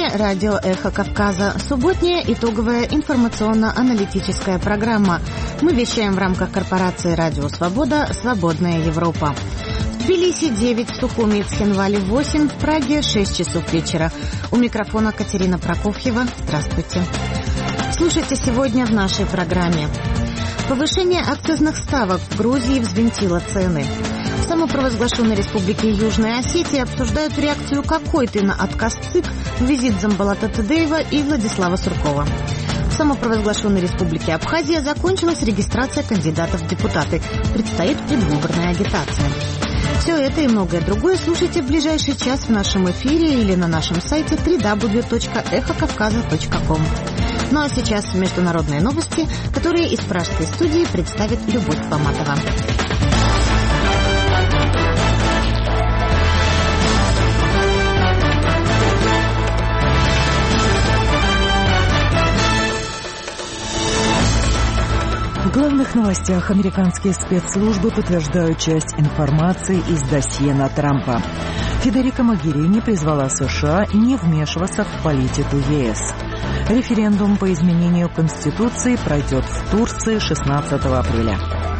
эфире радио «Эхо Кавказа». Субботняя итоговая информационно-аналитическая программа. Мы вещаем в рамках корпорации «Радио Свобода. Свободная Европа». В Тбилиси 9, в Сухуми и Цхинвале 8, в Праге 6 часов вечера. У микрофона Катерина Прокофьева. Здравствуйте. Слушайте сегодня в нашей программе. Повышение акцизных ставок в Грузии взвинтило цены. В самопровозглашенной республике Южная Осетия обсуждают реакцию Кокойты на отказ ЦИК в визит Дзамбалата Тадеева и Владислава Суркова. В самопровозглашенной республике Абхазия закончилась регистрация кандидатов в депутаты. Предстоит предвыборная агитация. Все это и многое другое слушайте в ближайший час в нашем эфире или на нашем сайте www.эхокавказа.ком. Ну а сейчас международные новости, которые из пражской студии представит Любовь Фоматова. В главных новостях американские спецслужбы подтверждают часть информации из досье на Трампа. Федерико Могерини призвала США не вмешиваться в политику ЕС. Референдум по изменению Конституции пройдет в Турции 16 апреля.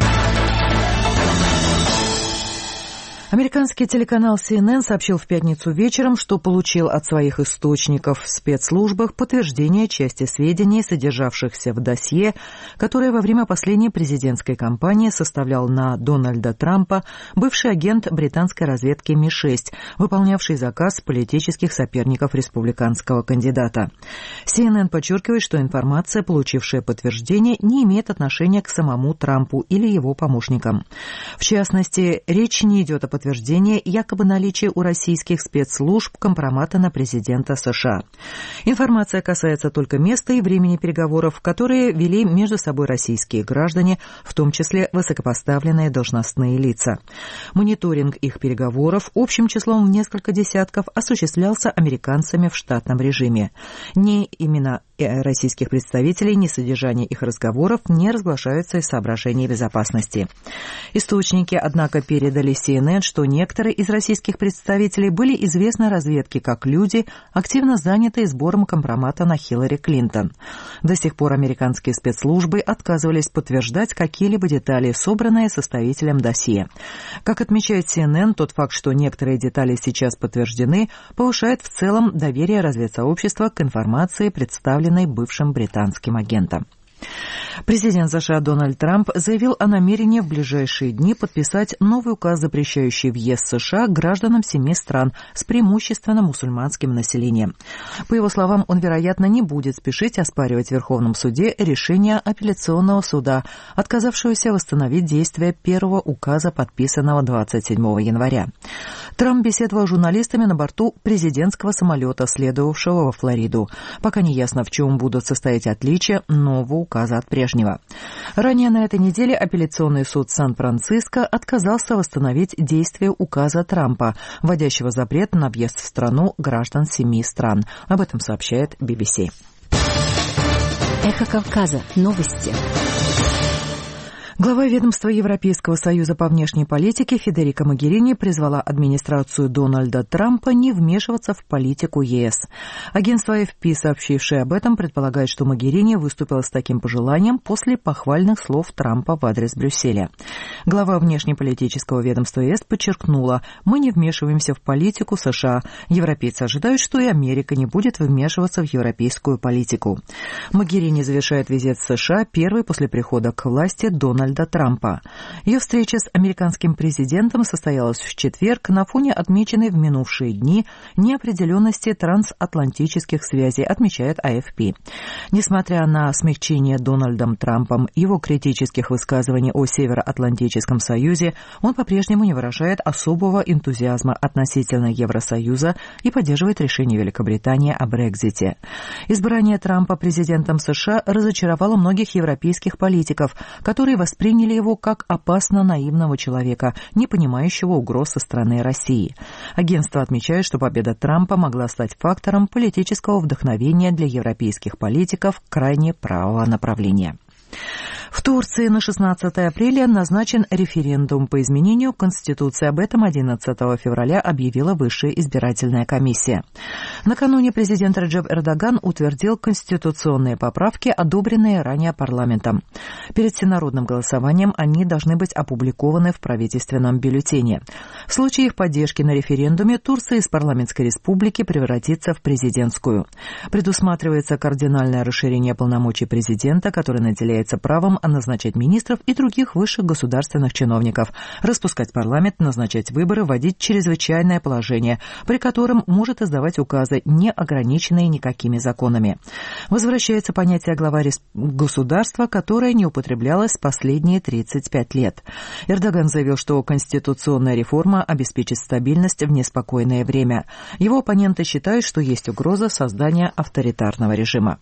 Американский телеканал CNN сообщил в пятницу вечером, что получил от своих источников в спецслужбах подтверждение части сведений, содержавшихся в досье, которое во время последней президентской кампании составлял на Дональда Трампа бывший агент британской разведки Ми-6, выполнявший заказ политических соперников республиканского кандидата. CNN подчеркивает, что информация, получившая подтверждение, не имеет отношения к самому Трампу или его помощникам. В частности, речь не идет о подтверждение якобы наличия у российских спецслужб компромата на президента США. Информация касается только места и времени переговоров, которые вели между собой российские граждане, в том числе высокопоставленные должностные лица. Мониторинг их переговоров общим числом в несколько десятков осуществлялся американцами в штатном режиме. Ни имена российских представителей, ни содержание их разговоров не разглашаются из соображений безопасности. Источники, однако, передали CNN, что некоторые из российских представителей были известны разведке как люди, активно занятые сбором компромата на Хиллари Клинтон. До сих пор американские спецслужбы отказывались подтверждать какие-либо детали, собранные составителем досье. Как отмечает CNN, тот факт, что некоторые детали сейчас подтверждены, повышает в целом доверие разведсообщества к информации, представленной бывшим британским агентом. Президент США Дональд Трамп заявил о намерении в ближайшие дни подписать новый указ, запрещающий въезд в США гражданам 7 стран с преимущественно мусульманским населением. По его словам, он, вероятно, не будет спешить оспаривать в Верховном суде решение апелляционного суда, отказавшегося восстановить действие первого указа, подписанного 27 января. Трамп беседовал с журналистами на борту президентского самолета, следовавшего во Флориду. Пока не ясно, в чем будут состоять отличия нового указа от прежнего. Ранее на этой неделе апелляционный суд Сан-Франциско отказался восстановить действие указа Трампа, вводящего запрет на въезд в страну граждан 7 стран. Об этом сообщает BBC. Эхо Кавказа. Новости. Глава ведомства Европейского союза по внешней политике Федерико Могерини призвала администрацию Дональда Трампа не вмешиваться в политику ЕС. Агентство AFP, сообщившее об этом, предполагает, что Могерини выступила с таким пожеланием после похвальных слов Трампа в адрес Брюсселя. Глава внешнеполитического ведомства ЕС подчеркнула: «Мы не вмешиваемся в политику США. Европейцы ожидают, что и Америка не будет вмешиваться в европейскую политику». Могерини завершает визит в США первый после прихода к власти Дональда Трампа. Ее встреча с американским президентом состоялась в четверг на фоне отмеченной в минувшие дни неопределенности трансатлантических связей, отмечает AFP. Несмотря на смягчение Дональдом Трампом его критических высказываний о Североатлантическом союзе, он по-прежнему не выражает особого энтузиазма относительно Евросоюза и поддерживает решение Великобритании о Брексите. Избрание Трампа президентом США разочаровало многих европейских политиков, которые восприняли его как опасно наивного человека, не понимающего угроз со стороны России. Агентство отмечает, что победа Трампа могла стать фактором политического вдохновения для европейских политиков крайне правого направления. В Турции на 16 апреля назначен референдум по изменению Конституции. Об этом 11 февраля объявила Высшая избирательная комиссия. Накануне президент Реджеп Эрдоган утвердил конституционные поправки, одобренные ранее парламентом. Перед всенародным голосованием они должны быть опубликованы в правительственном бюллетене. В случае их поддержки на референдуме Турция из парламентской республики превратится в президентскую. Предусматривается кардинальное расширение полномочий президента, который наделяется правом назначать министров и других высших государственных чиновников, распускать парламент, назначать выборы, вводить чрезвычайное положение, при котором может издавать указы, не ограниченные никакими законами. Возвращается понятие глава государства, которое не употреблялось последние 35 лет. Эрдоган заявил, что конституционная реформа обеспечит стабильность в неспокойное время. Его оппоненты считают, что есть угроза создания авторитарного режима.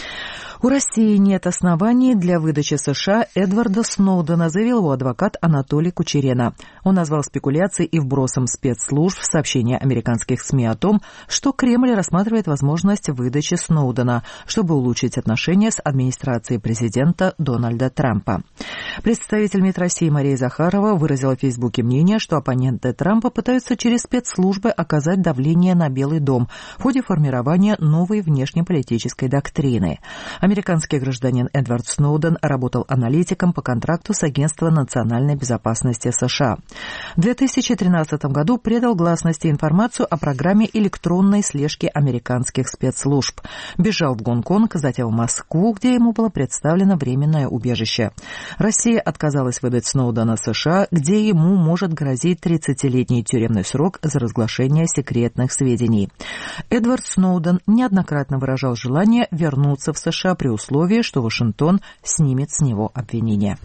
У России нет оснований для выдачи США Эдварда Сноудена, заявил его адвокат Анатолий Кучерена. Он назвал спекуляцией и вбросом спецслужб сообщения американских СМИ о том, что Кремль рассматривает возможность выдачи Сноудена, чтобы улучшить отношения с администрацией президента Дональда Трампа. Представитель МИД России Мария Захарова выразила в Фейсбуке мнение, что оппоненты Трампа пытаются через спецслужбы оказать давление на Белый дом в ходе формирования новой внешнеполитической доктрины. Американский гражданин Эдвард Сноуден работал аналитиком по контракту с Агентством национальной безопасности США. В 2013 году предал гласности информацию о программе электронной слежки американских спецслужб. Бежал в Гонконг, затем в Москву, где ему было представлено временное убежище. Россия отказалась выдать Сноудена США, где ему может грозить 30-летний тюремный срок за разглашение секретных сведений. Эдвард Сноуден неоднократно выражал желание вернуться в США при условии, что Вашингтон снимет с него обвинения.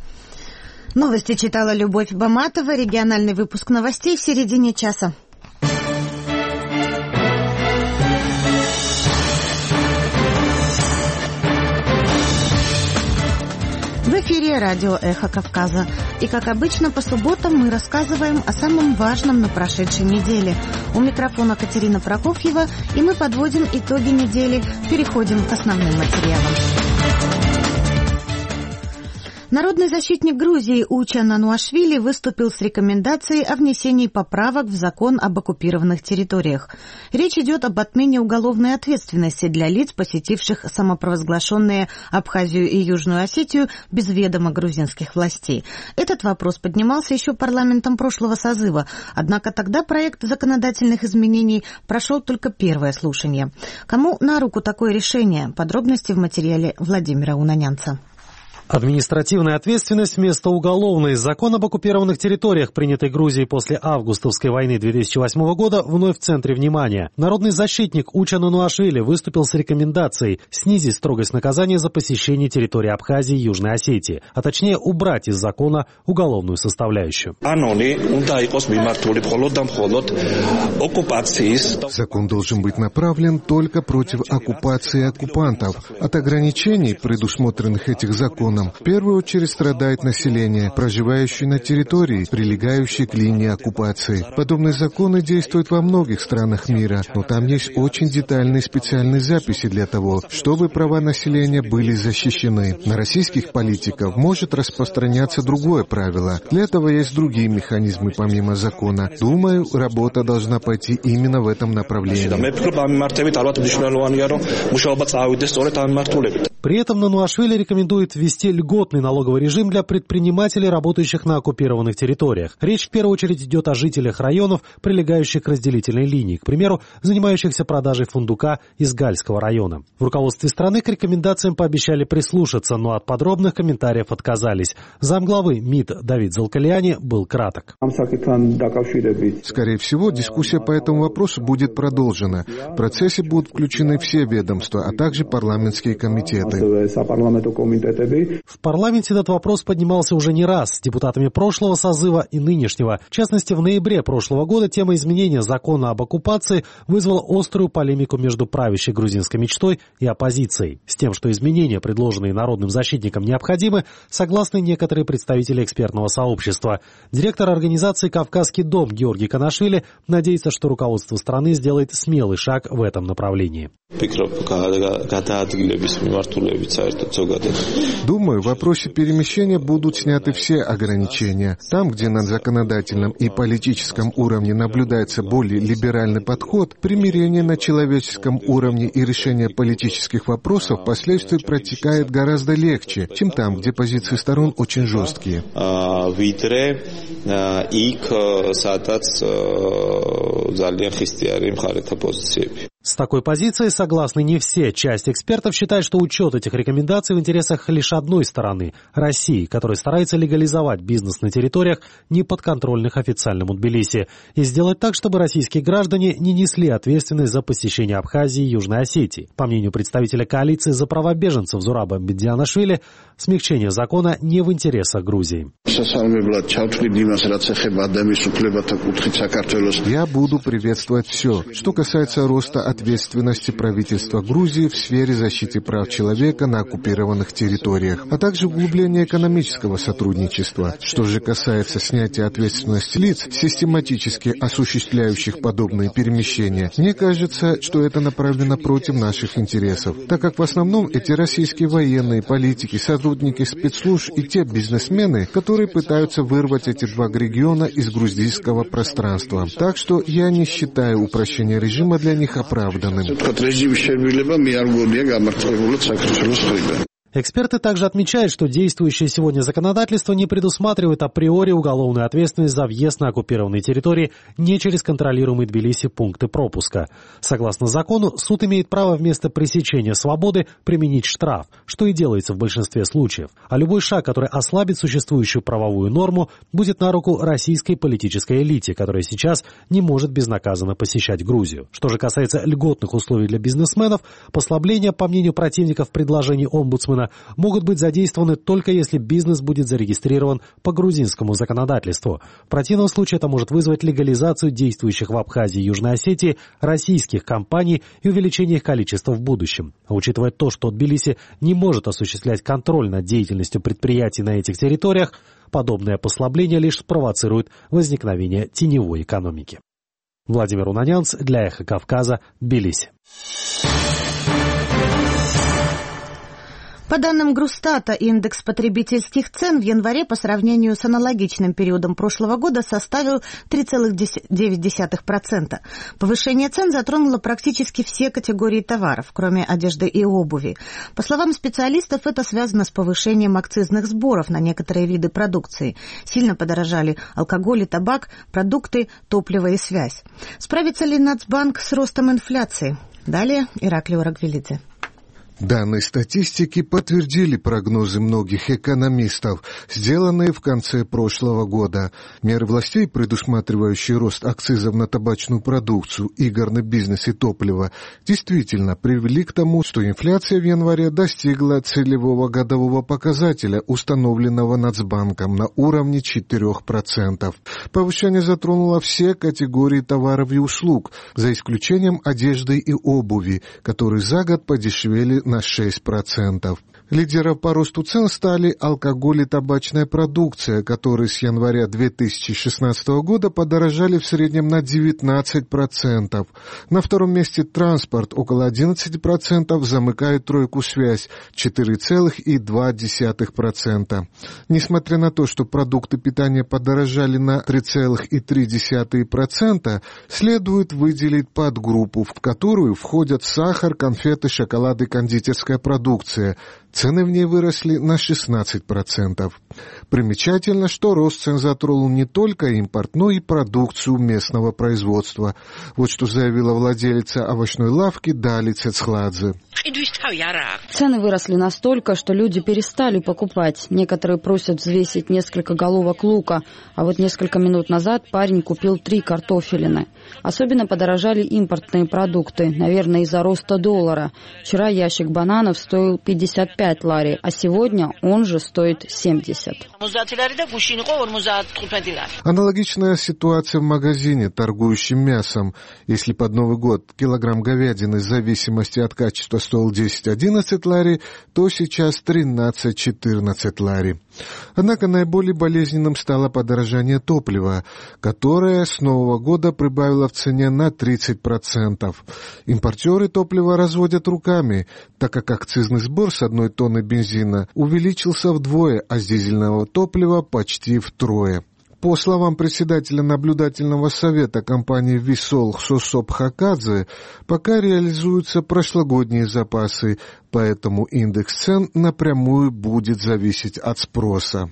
Новости читала Любовь Баматова. Региональный выпуск новостей в середине часа. В эфире радио «Эхо Кавказа». И, как обычно, по субботам мы рассказываем о самом важном на прошедшей неделе. У микрофона Катерина Прокофьева, и мы подводим итоги недели, переходим к основным материалам. Народный защитник Грузии Учан Ануашвили выступил с рекомендацией о внесении поправок в закон об оккупированных территориях. Речь идет об отмене уголовной ответственности для лиц, посетивших самопровозглашенные Абхазию и Южную Осетию без ведома грузинских властей. Этот вопрос поднимался еще парламентом прошлого созыва, однако тогда проект законодательных изменений прошел только первое слушание. Кому на руку такое решение? Подробности в материале Владимира Унанянца. Административная ответственность вместо уголовной. Закон об оккупированных территориях, принятый Грузией после августовской войны 2008 года, вновь в центре внимания. Народный защитник Учан Ануашвили выступил с рекомендацией снизить строгость наказания за посещение территории Абхазии и Южной Осетии, а точнее убрать из закона уголовную составляющую. Закон должен быть направлен только против оккупации оккупантов. От ограничений, предусмотренных этих законом, в первую очередь страдает население, проживающее на территории, прилегающей к линии оккупации. Подобные законы действуют во многих странах мира, но там есть очень детальные специальные записи для того, чтобы права населения были защищены. На российских политиков может распространяться другое правило. Для этого есть другие механизмы помимо закона. Думаю, работа должна пойти именно в этом направлении. При этом Нануашвили рекомендует ввести льготный налоговый режим для предпринимателей, работающих на оккупированных территориях. Речь в первую очередь идет о жителях районов, прилегающих к разделительной линии, к примеру, занимающихся продажей фундука из Гальского района. В руководстве страны к рекомендациям пообещали прислушаться, но от подробных комментариев отказались. Замглавы МИД Давид Залкалиани был краток. Скорее всего, дискуссия по этому вопросу будет продолжена. В процессе будут включены все ведомства, а также парламентские комитеты. В парламенте этот вопрос поднимался уже не раз с депутатами прошлого созыва и нынешнего. В частности, в ноябре прошлого года тема изменения закона об оккупации вызвала острую полемику между правящей грузинской мечтой и оппозицией. С тем, что изменения, предложенные народным защитником, необходимы, согласны некоторые представители экспертного сообщества. Директор организации «Кавказский дом» Георгий Канашвили надеется, что руководство страны сделает смелый шаг в этом направлении. Думаю, Думаю, в вопросе перемещения будут сняты все ограничения. Там, где на законодательном и политическом уровне наблюдается более либеральный подход, примирение на человеческом уровне и решение политических вопросов впоследствии протекает гораздо легче, чем там, где позиции сторон очень жесткие. С такой позицией согласны не все. Часть экспертов считает, что учет этих рекомендаций в интересах лишь одной стороны – России, которая старается легализовать бизнес на территориях, не подконтрольных официальному Тбилиси, и сделать так, чтобы российские граждане не несли ответственность за посещение Абхазии и Южной Осетии. По мнению представителя коалиции за права беженцев Зураба Медианашвили, смягчение закона не в интересах Грузии. Я буду приветствовать все, что касается роста ответственности правительства Грузии в сфере защиты прав человека на оккупированных территориях, а также углубления экономического сотрудничества. Что же касается снятия ответственности лиц, систематически осуществляющих подобные перемещения, мне кажется, что это направлено против наших интересов, так как в основном эти российские военные, политики, сотрудники спецслужб и те бизнесмены, которые пытаются вырвать эти два региона из грузинского пространства. Так что я не считаю упрощение режима для них оправданным. Эксперты также отмечают, что действующее сегодня законодательство не предусматривает априори уголовную ответственность за въезд на оккупированные территории не через контролируемые Тбилиси пункты пропуска. Согласно закону, суд имеет право вместо пресечения свободы применить штраф, что и делается в большинстве случаев. А любой шаг, который ослабит существующую правовую норму, будет на руку российской политической элите, которая сейчас не может безнаказанно посещать Грузию. Что же касается льготных условий для бизнесменов, послабления, по мнению противников предложений омбудсмена, могут быть задействованы только если бизнес будет зарегистрирован по грузинскому законодательству. В противном случае это может вызвать легализацию действующих в Абхазии и Южной Осетии российских компаний и увеличение их количества в будущем. А учитывая то, что Тбилиси не может осуществлять контроль над деятельностью предприятий на этих территориях, подобное послабление лишь спровоцирует возникновение теневой экономики. Владимир Унанянц для Эхо Кавказа, Тбилиси. По данным Грустата, индекс потребительских цен в январе по сравнению с аналогичным периодом прошлого года составил 3,9%. Повышение цен затронуло практически все категории товаров, кроме одежды и обуви. По словам специалистов, это связано с повышением акцизных сборов на некоторые виды продукции. Сильно подорожали алкоголь и табак, продукты, топливо и связь. Справится ли Нацбанк с ростом инфляции? Далее Ираклий Орагвелидзе. Данные статистики подтвердили прогнозы многих экономистов, сделанные в конце прошлого года. Меры властей, предусматривающие рост акцизов на табачную продукцию, игорный бизнес и топливо, действительно привели к тому, что инфляция в январе достигла целевого годового показателя, установленного Нацбанком на уровне 4%. Повышение затронуло все категории товаров и услуг, за исключением одежды и обуви, которые за год подешевели на 6%. Лидером по росту цен стали алкоголь и табачная продукция, которые с января 2016 года подорожали в среднем на 19%. На втором месте транспорт, около 11%, замыкает тройку связь, 4,2%. Несмотря на то, что продукты питания подорожали на 3,3%, следует выделить подгруппу, в которую входят сахар, конфеты, шоколад и кондитерская продукция. Цены в ней выросли на 16%. Примечательно, что рост цен затронул не только импорт, но и продукцию местного производства. Вот что заявила владелица овощной лавки Дали Цецхладзе. Цены выросли настолько, что люди перестали покупать. Некоторые просят взвесить несколько головок лука, а вот несколько минут назад парень купил 3 картофелины. Особенно подорожали импортные продукты, наверное, из-за роста доллара. Вчера ящик бананов стоил 55 лари, а сегодня он же стоит 70. Аналогичная ситуация в магазине, торгующем мясом. Если под Новый год килограмм говядины в зависимости от качества стоил 10-11 лари, то сейчас 13-14 лари. Однако наиболее болезненным стало подорожание топлива, которое с нового года прибавило в цене на 30%. Импортеры топлива разводят руками, так как акцизный сбор с 1 тонны бензина увеличился вдвое, а с дизельного топлива почти втрое. По словам председателя наблюдательного совета компании «Висол» Хсосоп Хакадзе, пока реализуются прошлогодние запасы, поэтому индекс цен напрямую будет зависеть от спроса.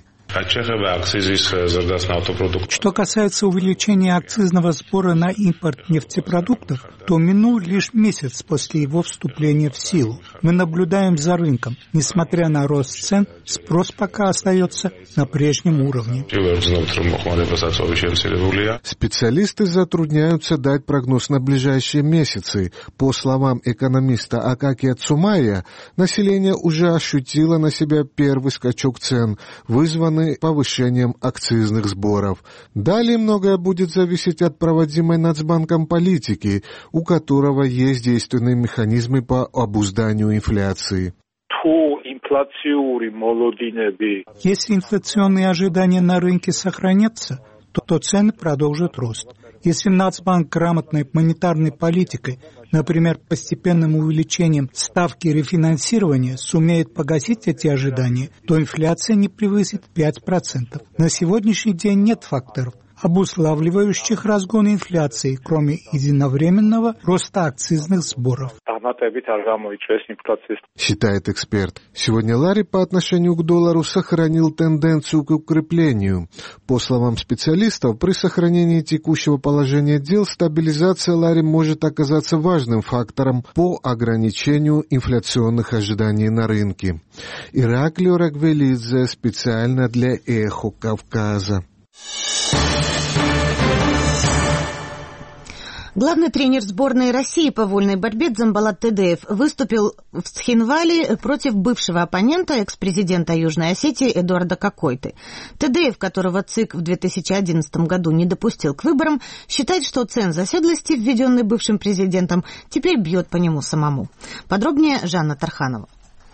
Что касается увеличения акцизного сбора на импорт нефтепродуктов, то минул лишь месяц после его вступления в силу. Мы наблюдаем за рынком. Несмотря на рост цен, спрос пока остается на прежнем уровне. Специалисты затрудняются дать прогноз на ближайшие месяцы. По словам экономиста Акакия Цумая, население уже ощутило на себя первый скачок цен, вызванный повышением акцизных сборов. Далее многое будет зависеть от проводимой Нацбанком политики, у которого есть действенные механизмы по обузданию инфляции. Если инфляционные ожидания на рынке сохранятся, то цены продолжат рост. Если Нацбанк грамотной монетарной политикой, например, постепенным увеличением ставки рефинансирования, сумеет погасить эти ожидания, то инфляция не превысит 5%. На сегодняшний день нет факторов, обуславливающих разгон инфляции, кроме единовременного роста акцизных сборов. Считает эксперт. Сегодня лари по отношению к доллару сохранил тенденцию к укреплению. По словам специалистов, при сохранении текущего положения дел стабилизация лари может оказаться важным фактором по ограничению инфляционных ожиданий на рынке. Ираклио Рагвелидзе специально для «Эхо Кавказа». Главный тренер сборной России по вольной борьбе Дзамбалат Тедеев выступил в Цхинвале против бывшего оппонента, экс-президента Южной Осетии Эдуарда Кокойты. Тедеев, которого ЦИК в 2011 году не допустил к выборам, считает, что ценз оседлости, введенный бывшим президентом, теперь бьет по нему самому. Подробнее Жанна Тарханова.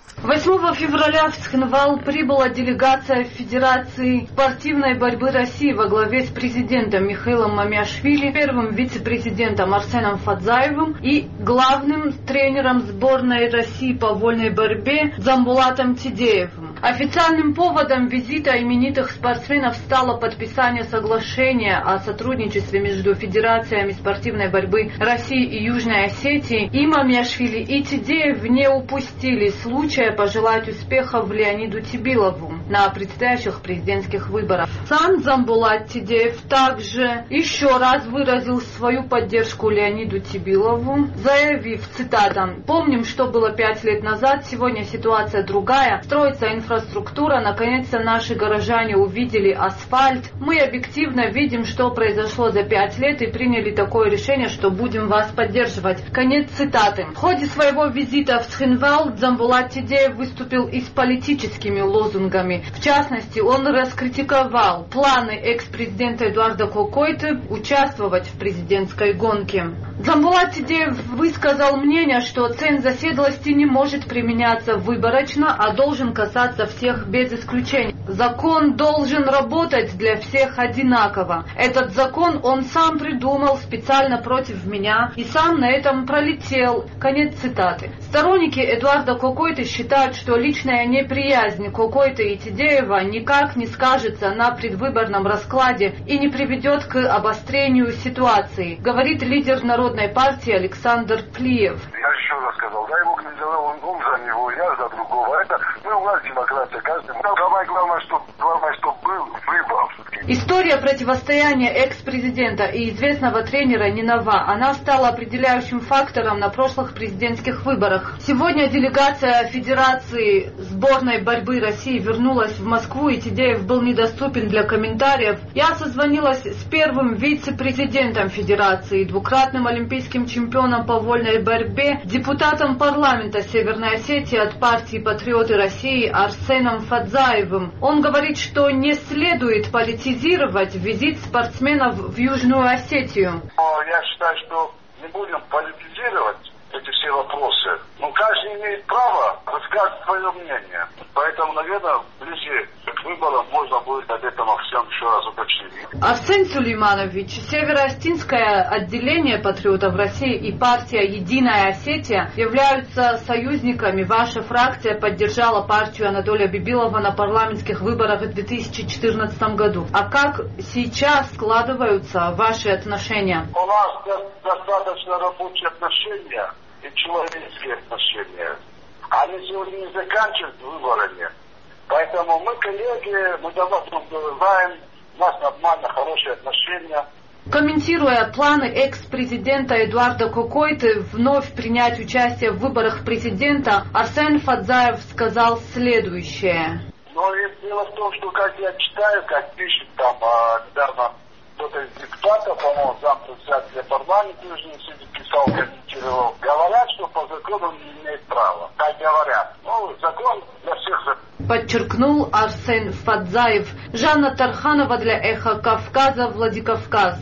8 февраля в Цхинвал прибыла делегация Федерации спортивной борьбы России во главе с президентом Михаилом Мамиашвили, первым вице-президентом Арсеном Фадзаевым и главным тренером сборной России по вольной борьбе Дзамбулатом Тидеевым. Официальным поводом визита именитых спортсменов стало подписание соглашения о сотрудничестве между Федерациями спортивной борьбы России и Южной Осетии. И Мамиашвили, и Тидеев не упустили случая пожелать успехов Леониду Тибилову на предстоящих президентских выборах. Сам Дзамбулат Тидеев также еще раз выразил свою поддержку Леониду Тибилову, заявив, цитата: «Помним, что было 5 лет назад, сегодня ситуация другая, строится инфраструктура, наконец-то наши горожане увидели асфальт. Мы объективно видим, что произошло за 5 лет и приняли такое решение, что будем вас поддерживать». Конец цитаты. В ходе своего визита в Цхинвал Дзамбулат Тидеев выступил и с политическими лозунгами. В частности, он раскритиковал планы экс-президента Эдуарда Кокойты участвовать в президентской гонке. Дзамбулат Тидеев высказал мнение, что ценз оседлости не может применяться выборочно, а должен касаться всех без исключения. Закон должен работать для всех одинаково. Этот закон он сам придумал специально против меня и сам на этом пролетел. Конец цитаты. Сторонники Эдуарда Кокойты считают, что личная неприязнь Кокойты и Тидеева никак не скажется на предвыборном раскладе и не приведет к обострению ситуации, говорит лидер Народной партии Александр Плиев. Я еще раз сказал, дай Бог не делал, он за него, я за другого. Это у нас демократия, каждый. Главное, что был выбор. История противостояния экс-президента и известного тренера не нова. Она стала определяющим фактором на прошлых президентских выборах. Сегодня делегация Федерации сборной борьбы России вернулась в Москву, и Тидеев был недоступен для комментариев. Я созвонилась с первым вице-президентом Федерации, двукратным олимпийским чемпионом по вольной борьбе, депутатом парламента Северной Осетии от партии «Патриоты России» Арсеном Фадзаевым. Он говорит, что не следует политизировать визит спортсменов в Южную Осетию. Я считаю, что не будем политизировать эти все вопросы. каждый имеет право рассказать свое мнение. Поэтому, наверное, ближе к выборам можно будет об этом всем еще раз уточнить. Арсен Сулейманович, Северо-Остинское отделение патриотов России и партия «Единая Осетия» являются союзниками. Ваша фракция поддержала партию Анатолия Бибилова на парламентских выборах в 2014 году. А как сейчас складываются ваши отношения? У нас достаточно рабочие отношения и человеческие отношения. Они сегодня не заканчиваются выборами. Поэтому мы, коллеги, мы давно друг друга знаем, у нас нормально, хорошие отношения. Комментируя планы экс-президента Эдуарда Кокойты вновь принять участие в выборах президента, Арсен Фадзаев сказал следующее. Но дело в том, что как я читаю, как пишет там недавно кто-то из депутатов, по-моему, зампредседателя парламента Южной Осетии писал, комментировал, говорят, что по закону не имеет права. Так говорят. Ну, закон для всех закон. Подчеркнул Арсен Фадзаев. Жанна Тарханова для «Эхо Кавказа», Владикавказ.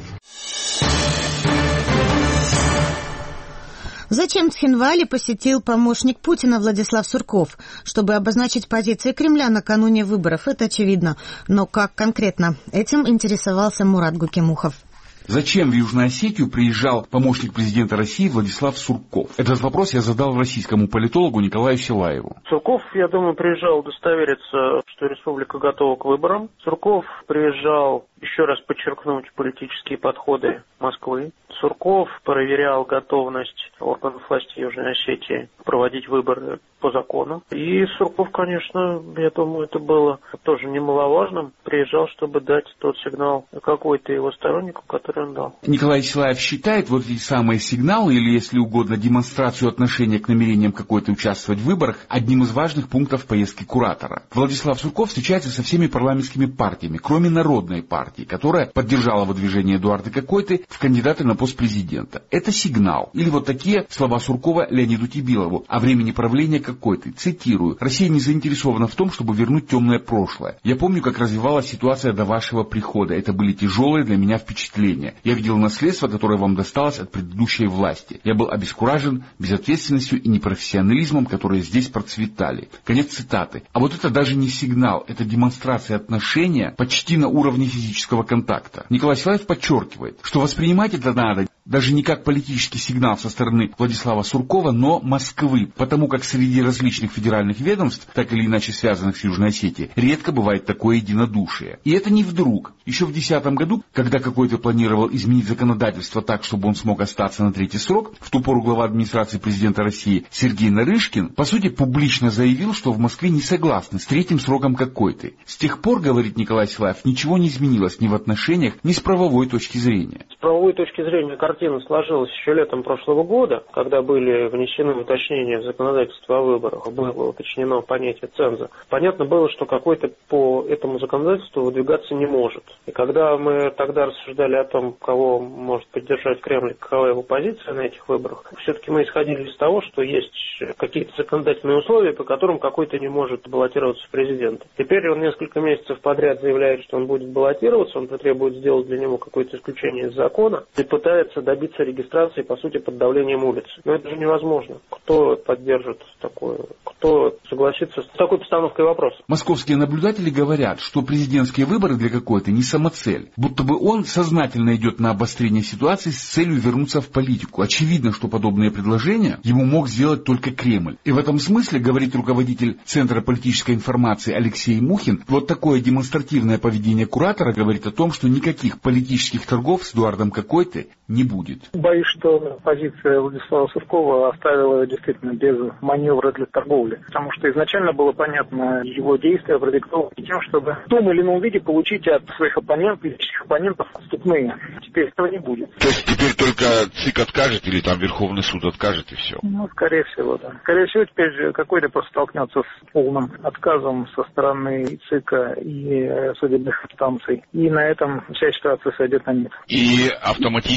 Зачем Цхинвали посетил помощник Путина Владислав Сурков? Чтобы обозначить позиции Кремля накануне выборов, это очевидно. Но как конкретно? Этим интересовался Мурат Гукимухов. Зачем в Южную Осетию приезжал помощник президента России Владислав Сурков? Этот вопрос я задал российскому политологу Николаю Силаеву. Сурков, я думаю, приезжал удостовериться, что республика готова к выборам. Сурков приезжал еще раз подчеркнуть политические подходы Москвы. Сурков проверял готовность органов власти Южной Осетии проводить выборы по закону. И Сурков, конечно, я думаю, это было тоже немаловажным. Приезжал, чтобы дать тот сигнал какой-то его стороннику, который он дал. Николай Силаев считает вот эти самые сигналы, или, если угодно, демонстрацию отношения к намерениям какой-то участвовать в выборах, одним из важных пунктов поездки куратора. Владислав Сурков встречается со всеми парламентскими партиями, кроме Народной партии, которая поддержала выдвижение Эдуарда Кокойты в кандидаты на пост президента. Это сигнал. Или вот такие слова Суркова Леониду Тибилову о времени правления Кокойты. Цитирую. «Россия не заинтересована в том, чтобы вернуть темное прошлое. Я помню, как развивалась ситуация до вашего прихода. Это были тяжелые для меня впечатления. Я видел наследство, которое вам досталось от предыдущей власти. Я был обескуражен безответственностью и непрофессионализмом, которые здесь процветали». Конец цитаты. А вот это даже не сигнал, это демонстрация отношения почти на уровне физического контакта. Николай Силаев подчеркивает, что воспринимать это надо даже не как политический сигнал со стороны Владислава Суркова, но Москвы, потому как среди различных федеральных ведомств, так или иначе связанных с Южной Осетией, редко бывает такое единодушие. И это не вдруг. Еще в 2010 году, когда Кокойта планировал изменить законодательство так, чтобы он смог остаться на третий срок, в ту пору глава администрации президента России Сергей Нарышкин, по сути, публично заявил, что в Москве не согласны с третьим сроком Кокойты. С тех пор, говорит Николай Силаев, ничего не изменилось ни в отношениях, ни с правовой точки зрения. С правовой точки зрения картина сложилась еще летом прошлого года, когда были внесены уточнения в законодательство о выборах, было уточнено понятие ценза. Понятно было, что Кокойта по этому законодательству выдвигаться не может. И когда мы тогда рассуждали о том, кого может поддержать Кремль, какова его позиция на этих выборах, все-таки мы исходили из того, что есть какие-то законодательные условия, по которым Кокойта не может баллотироваться в президенты. Теперь он несколько месяцев подряд заявляет, что он будет баллотироваться, он потребует сделать для него какое-то исключение из закона и пытается добиться регистрации, по сути, под давлением улицы. Но это же невозможно. Кто поддержит такое? Кто согласится с такой постановкой вопроса? Московские наблюдатели говорят, что президентские выборы для Кокойты не самоцель. Будто бы он сознательно идет на обострение ситуации с целью вернуться в политику. Очевидно, что подобные предложения ему мог сделать только Кремль. И в этом смысле, говорит руководитель Центра политической информации Алексей Мухин, вот такое демонстративное поведение куратора говорит о том, что никаких политических торгов с Эдуардом Кокойтой не будет. Боюсь, что позиция Владислава Суркова оставила его действительно без маневра для торговли. Потому что изначально было понятно, его действия продиктованы тем, чтобы в том или ином виде получить от своих оппонентов отступные. Теперь этого не будет. То есть теперь только ЦИК откажет или там Верховный суд откажет и все? Ну, скорее всего, да. Скорее всего, теперь Кокойта просто столкнется с полным отказом со стороны ЦИКа и судебных инстанций. И на этом вся ситуация сойдет на нет. И автоматически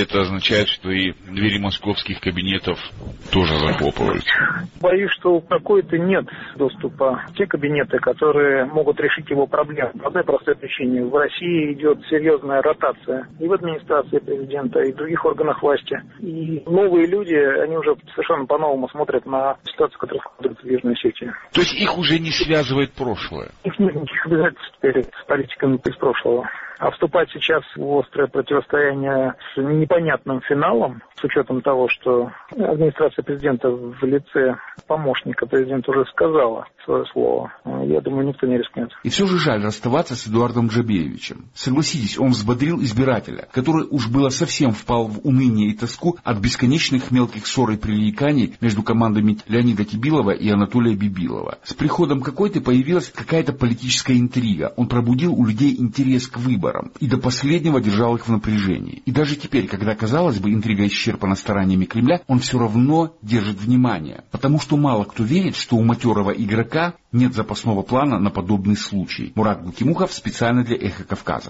это означает, что и двери московских кабинетов тоже захлопываются? Боюсь, что у какой-то нет доступа в те кабинеты, которые могут решить его проблемы. По одной простой причине. В России идет серьезная ротация и в администрации президента, и в других органах власти. И новые люди, они уже совершенно по-новому смотрят на ситуацию, которая складывается в Южной Осетии. То есть их уже не связывает прошлое? У них нет никаких обязательств перед политиками из прошлого. А вступать сейчас в острое противостояние с непонятным финалом, с учетом того, что администрация президента в лице помощника президента уже сказала свое слово, я думаю, никто не рискнет. И все же жаль расставаться с Эдуардом Джабеевичем. Согласитесь, он взбодрил избирателя, который уж было совсем впал в уныние и тоску от бесконечных мелких ссор и пререканий между командами Леонида Кибилова и Анатолия Бибилова. С приходом какой-то появилась какая-то политическая интрига. Он пробудил у людей интерес к выборам и до последнего держал их в напряжении. И даже теперь, когда, казалось бы, интрига исчерпана стараниями Кремля, он все равно держит внимание. Потому что мало кто верит, что у матерого игрока нет запасного плана на подобный случай. Мурат Гукимухов специально для «Эхо Кавказа».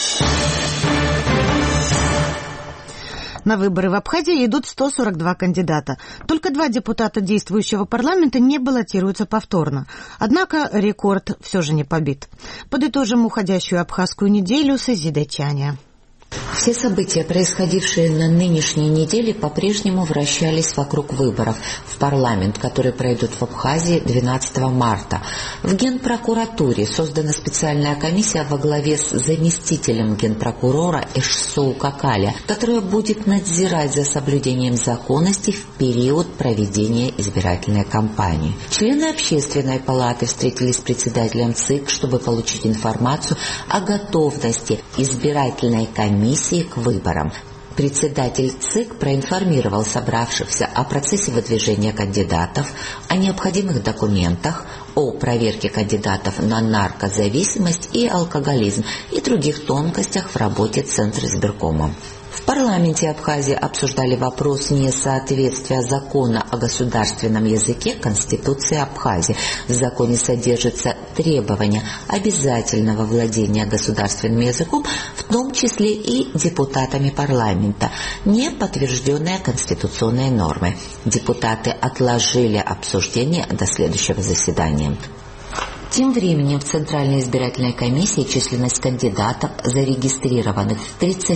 На выборы в Абхазии идут 142 кандидата. Только 2 депутата действующего парламента не баллотируются повторно. Однако рекорд все же не побит. Подытожим уходящую абхазскую неделю с Изидой Чаня. Все события, происходившие на нынешней неделе, по-прежнему вращались вокруг выборов в парламент, которые пройдут в Абхазии 12 марта. В Генпрокуратуре создана специальная комиссия во главе с заместителем генпрокурора Эшсоу Какаля, которая будет надзирать за соблюдением законности в период проведения избирательной кампании. Члены Общественной палаты встретились с председателем ЦИК, чтобы получить информацию о готовности избирательной комиссии к выборам. Председатель ЦИК проинформировал собравшихся о процессе выдвижения кандидатов, о необходимых документах, о проверке кандидатов на наркозависимость и алкоголизм и других тонкостях в работе Центра избиркома. В парламенте Абхазии обсуждали вопрос несоответствия закона о государственном языке Конституции Абхазии. В законе содержится требование обязательного владения государственным языком, в том числе и депутатами парламента, не подтвержденные конституционной нормой. Депутаты отложили обсуждение до следующего заседания. Тем временем в Центральной избирательной комиссии численность кандидатов, зарегистрированных в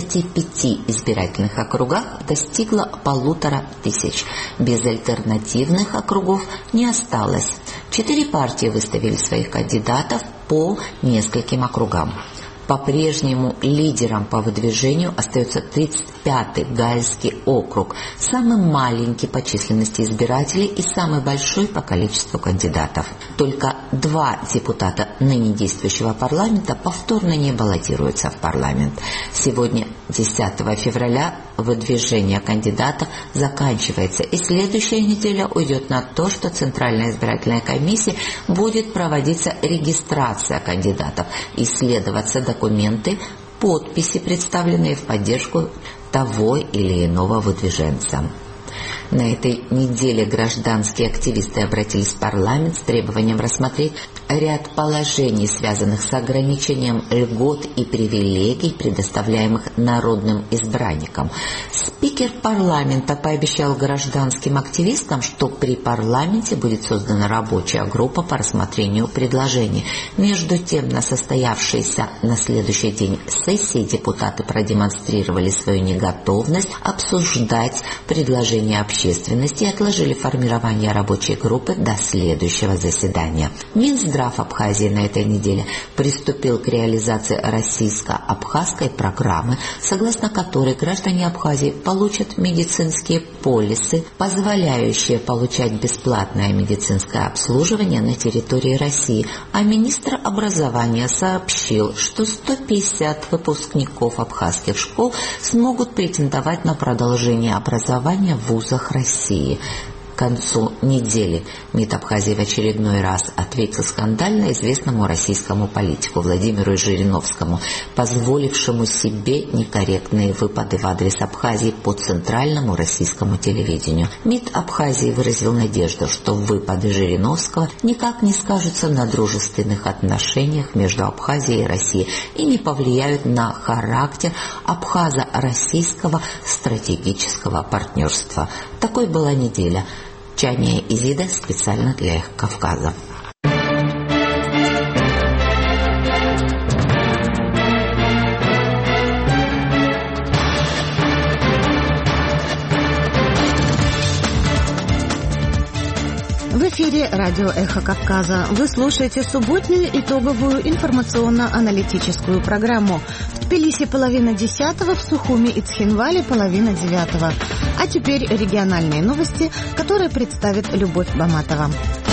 35 избирательных округах, достигла 1500. Безальтернативных округов не осталось. 4 партии выставили своих кандидатов по нескольким округам. По-прежнему лидером по выдвижению остается 35-й Гальский округ, самый маленький по численности избирателей и самый большой по количеству кандидатов. Только 2 депутата ныне действующего парламента повторно не баллотируются в парламент. Сегодня, 10 февраля, выдвижение кандидатов заканчивается, и следующая неделя уйдет на то, что Центральная избирательная комиссия будет проводиться регистрация кандидатов, исследоваться документы, подписи, представленные в поддержку того или иного выдвиженца. На этой неделе гражданские активисты обратились в парламент с требованием рассмотреть ряд положений, связанных с ограничением льгот и привилегий, предоставляемых народным избранникам. Спикер парламента пообещал гражданским активистам, что при парламенте будет создана рабочая группа по рассмотрению предложений. Между тем, на состоявшейся на следующий день сессии депутаты продемонстрировали свою неготовность обсуждать предложения общественности и отложили формирование рабочей группы до следующего заседания. Минздрав Абхазии на этой неделе приступил к реализации российско-абхазской программы, согласно которой граждане Абхазии получат медицинские полисы, позволяющие получать бесплатное медицинское обслуживание на территории России. А министр образования сообщил, что 150 выпускников абхазских школ смогут претендовать на продолжение образования в вузах России. К концу недели МИД Абхазии в очередной раз отметил ответил скандально известному российскому политику Владимиру Жириновскому, позволившему себе некорректные выпады в адрес Абхазии по центральному российскому телевидению. МИД Абхазии выразил надежду, что выпады Жириновского никак не скажутся на дружественных отношениях между Абхазией и Россией и не повлияют на характер абхазо-российского стратегического партнерства. Такой была неделя. Чания Изида специально для Эхо Кавказа. В эфире радио «Эхо Кавказа». Вы слушаете субботнюю итоговую информационно-аналитическую программу. В Тбилиси 9:30, в Сухуми и Цхинвале 8:30. А теперь региональные новости, которые представит Любовь Баматова.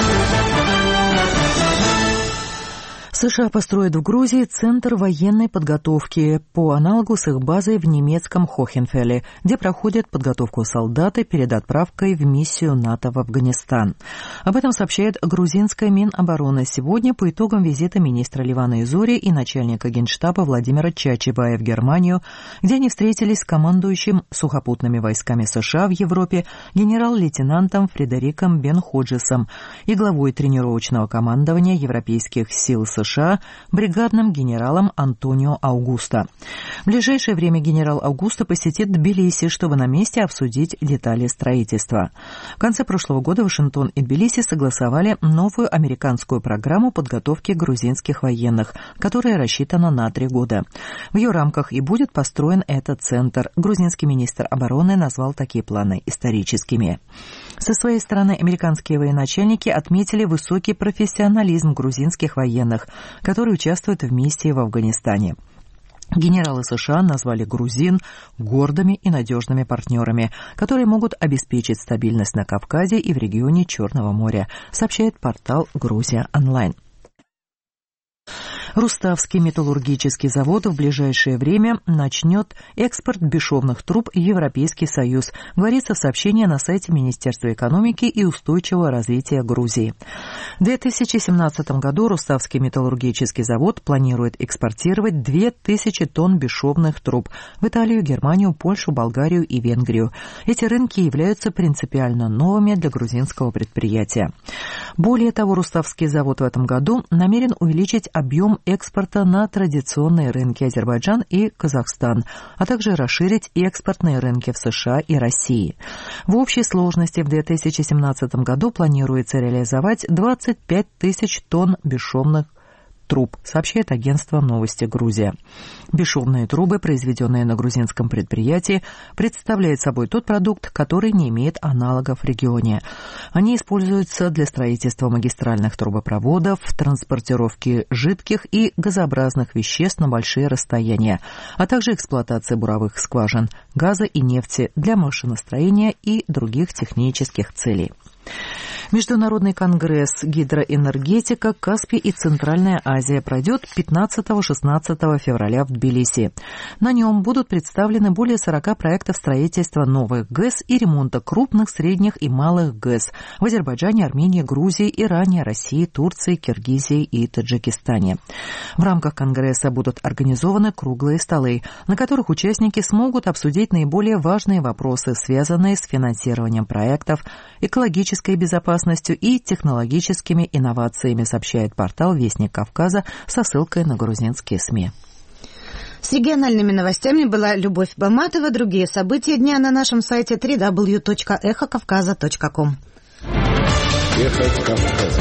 США построят в Грузии центр военной подготовки по аналогу с их базой в немецком Хохенфелле, где проходят подготовку солдаты перед отправкой в миссию НАТО в Афганистан. Об этом сообщает грузинская Минобороны сегодня по итогам визита министра Ливана Изори и начальника Генштаба Владимира Чачибая в Германию, где они встретились с командующим сухопутными войсками США в Европе генерал-лейтенантом Фредериком Бен-Ходжесом и главой тренировочного командования европейских сил США бригадным генералом Антонио Аугусто. В ближайшее время генерал Аугусто посетит Тбилиси, чтобы на месте обсудить детали строительства. В конце прошлого года Вашингтон и Тбилиси согласовали новую американскую программу подготовки грузинских военных, которая рассчитана на 3 года. В ее рамках и будет построен этот центр. Грузинский министр обороны назвал такие планы историческими. Со своей стороны, американские военачальники отметили высокий профессионализм грузинских военных, которые участвуют в миссии в Афганистане. Генералы США назвали грузин гордыми и надежными партнерами, которые могут обеспечить стабильность на Кавказе и в регионе Черного моря, сообщает портал «Грузия онлайн». Руставский металлургический завод в ближайшее время начнет экспорт бесшовных труб в Европейский Союз, говорится в сообщении на сайте Министерства экономики и устойчивого развития Грузии. В 2017 году Руставский металлургический завод планирует экспортировать 2000 тонн бесшовных труб в Италию, Германию, Польшу, Болгарию и Венгрию. Эти рынки являются принципиально новыми для грузинского предприятия. Более того, Руставский завод в этом году намерен увеличить объем экспорта на традиционные рынки Азербайджан и Казахстан, а также расширить экспортные рынки в США и России. В общей сложности в 2017 году планируется реализовать 25 тысяч тонн бесшовных труб, сообщает агентство «Новости Грузия». Бесшовные трубы, произведенные на грузинском предприятии, представляют собой тот продукт, который не имеет аналогов в регионе. Они используются для строительства магистральных трубопроводов, транспортировки жидких и газообразных веществ на большие расстояния, а также эксплуатации буровых скважин, газа и нефти для машиностроения и других технических целей. Международный конгресс «Гидроэнергетика. Каспий и Центральная Азия» пройдет 15-16 февраля в Тбилиси. На нем будут представлены более 40 проектов строительства новых ГЭС и ремонта крупных, средних и малых ГЭС в Азербайджане, Армении, Грузии, Иране, России, Турции, Киргизии и Таджикистане. В рамках конгресса будут организованы круглые столы, на которых участники смогут обсудить наиболее важные вопросы, связанные с финансированием проектов, экологической безопасностью и технологическими инновациями, сообщает портал «Вестник Кавказа» со ссылкой на грузинские СМИ. С региональными новостями была Любовь Баматова. Другие события дня на нашем сайте www.эхокавказа.ком. Эхо Кавказа.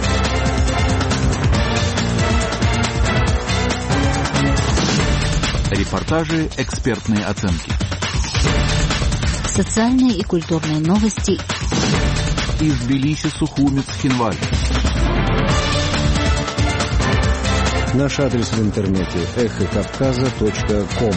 Репортажи, экспертные оценки. Социальные и культурные новости. Из Тбилиси, Сухуми, Цхинваль. Наш адрес в интернете эхокавказа.ком.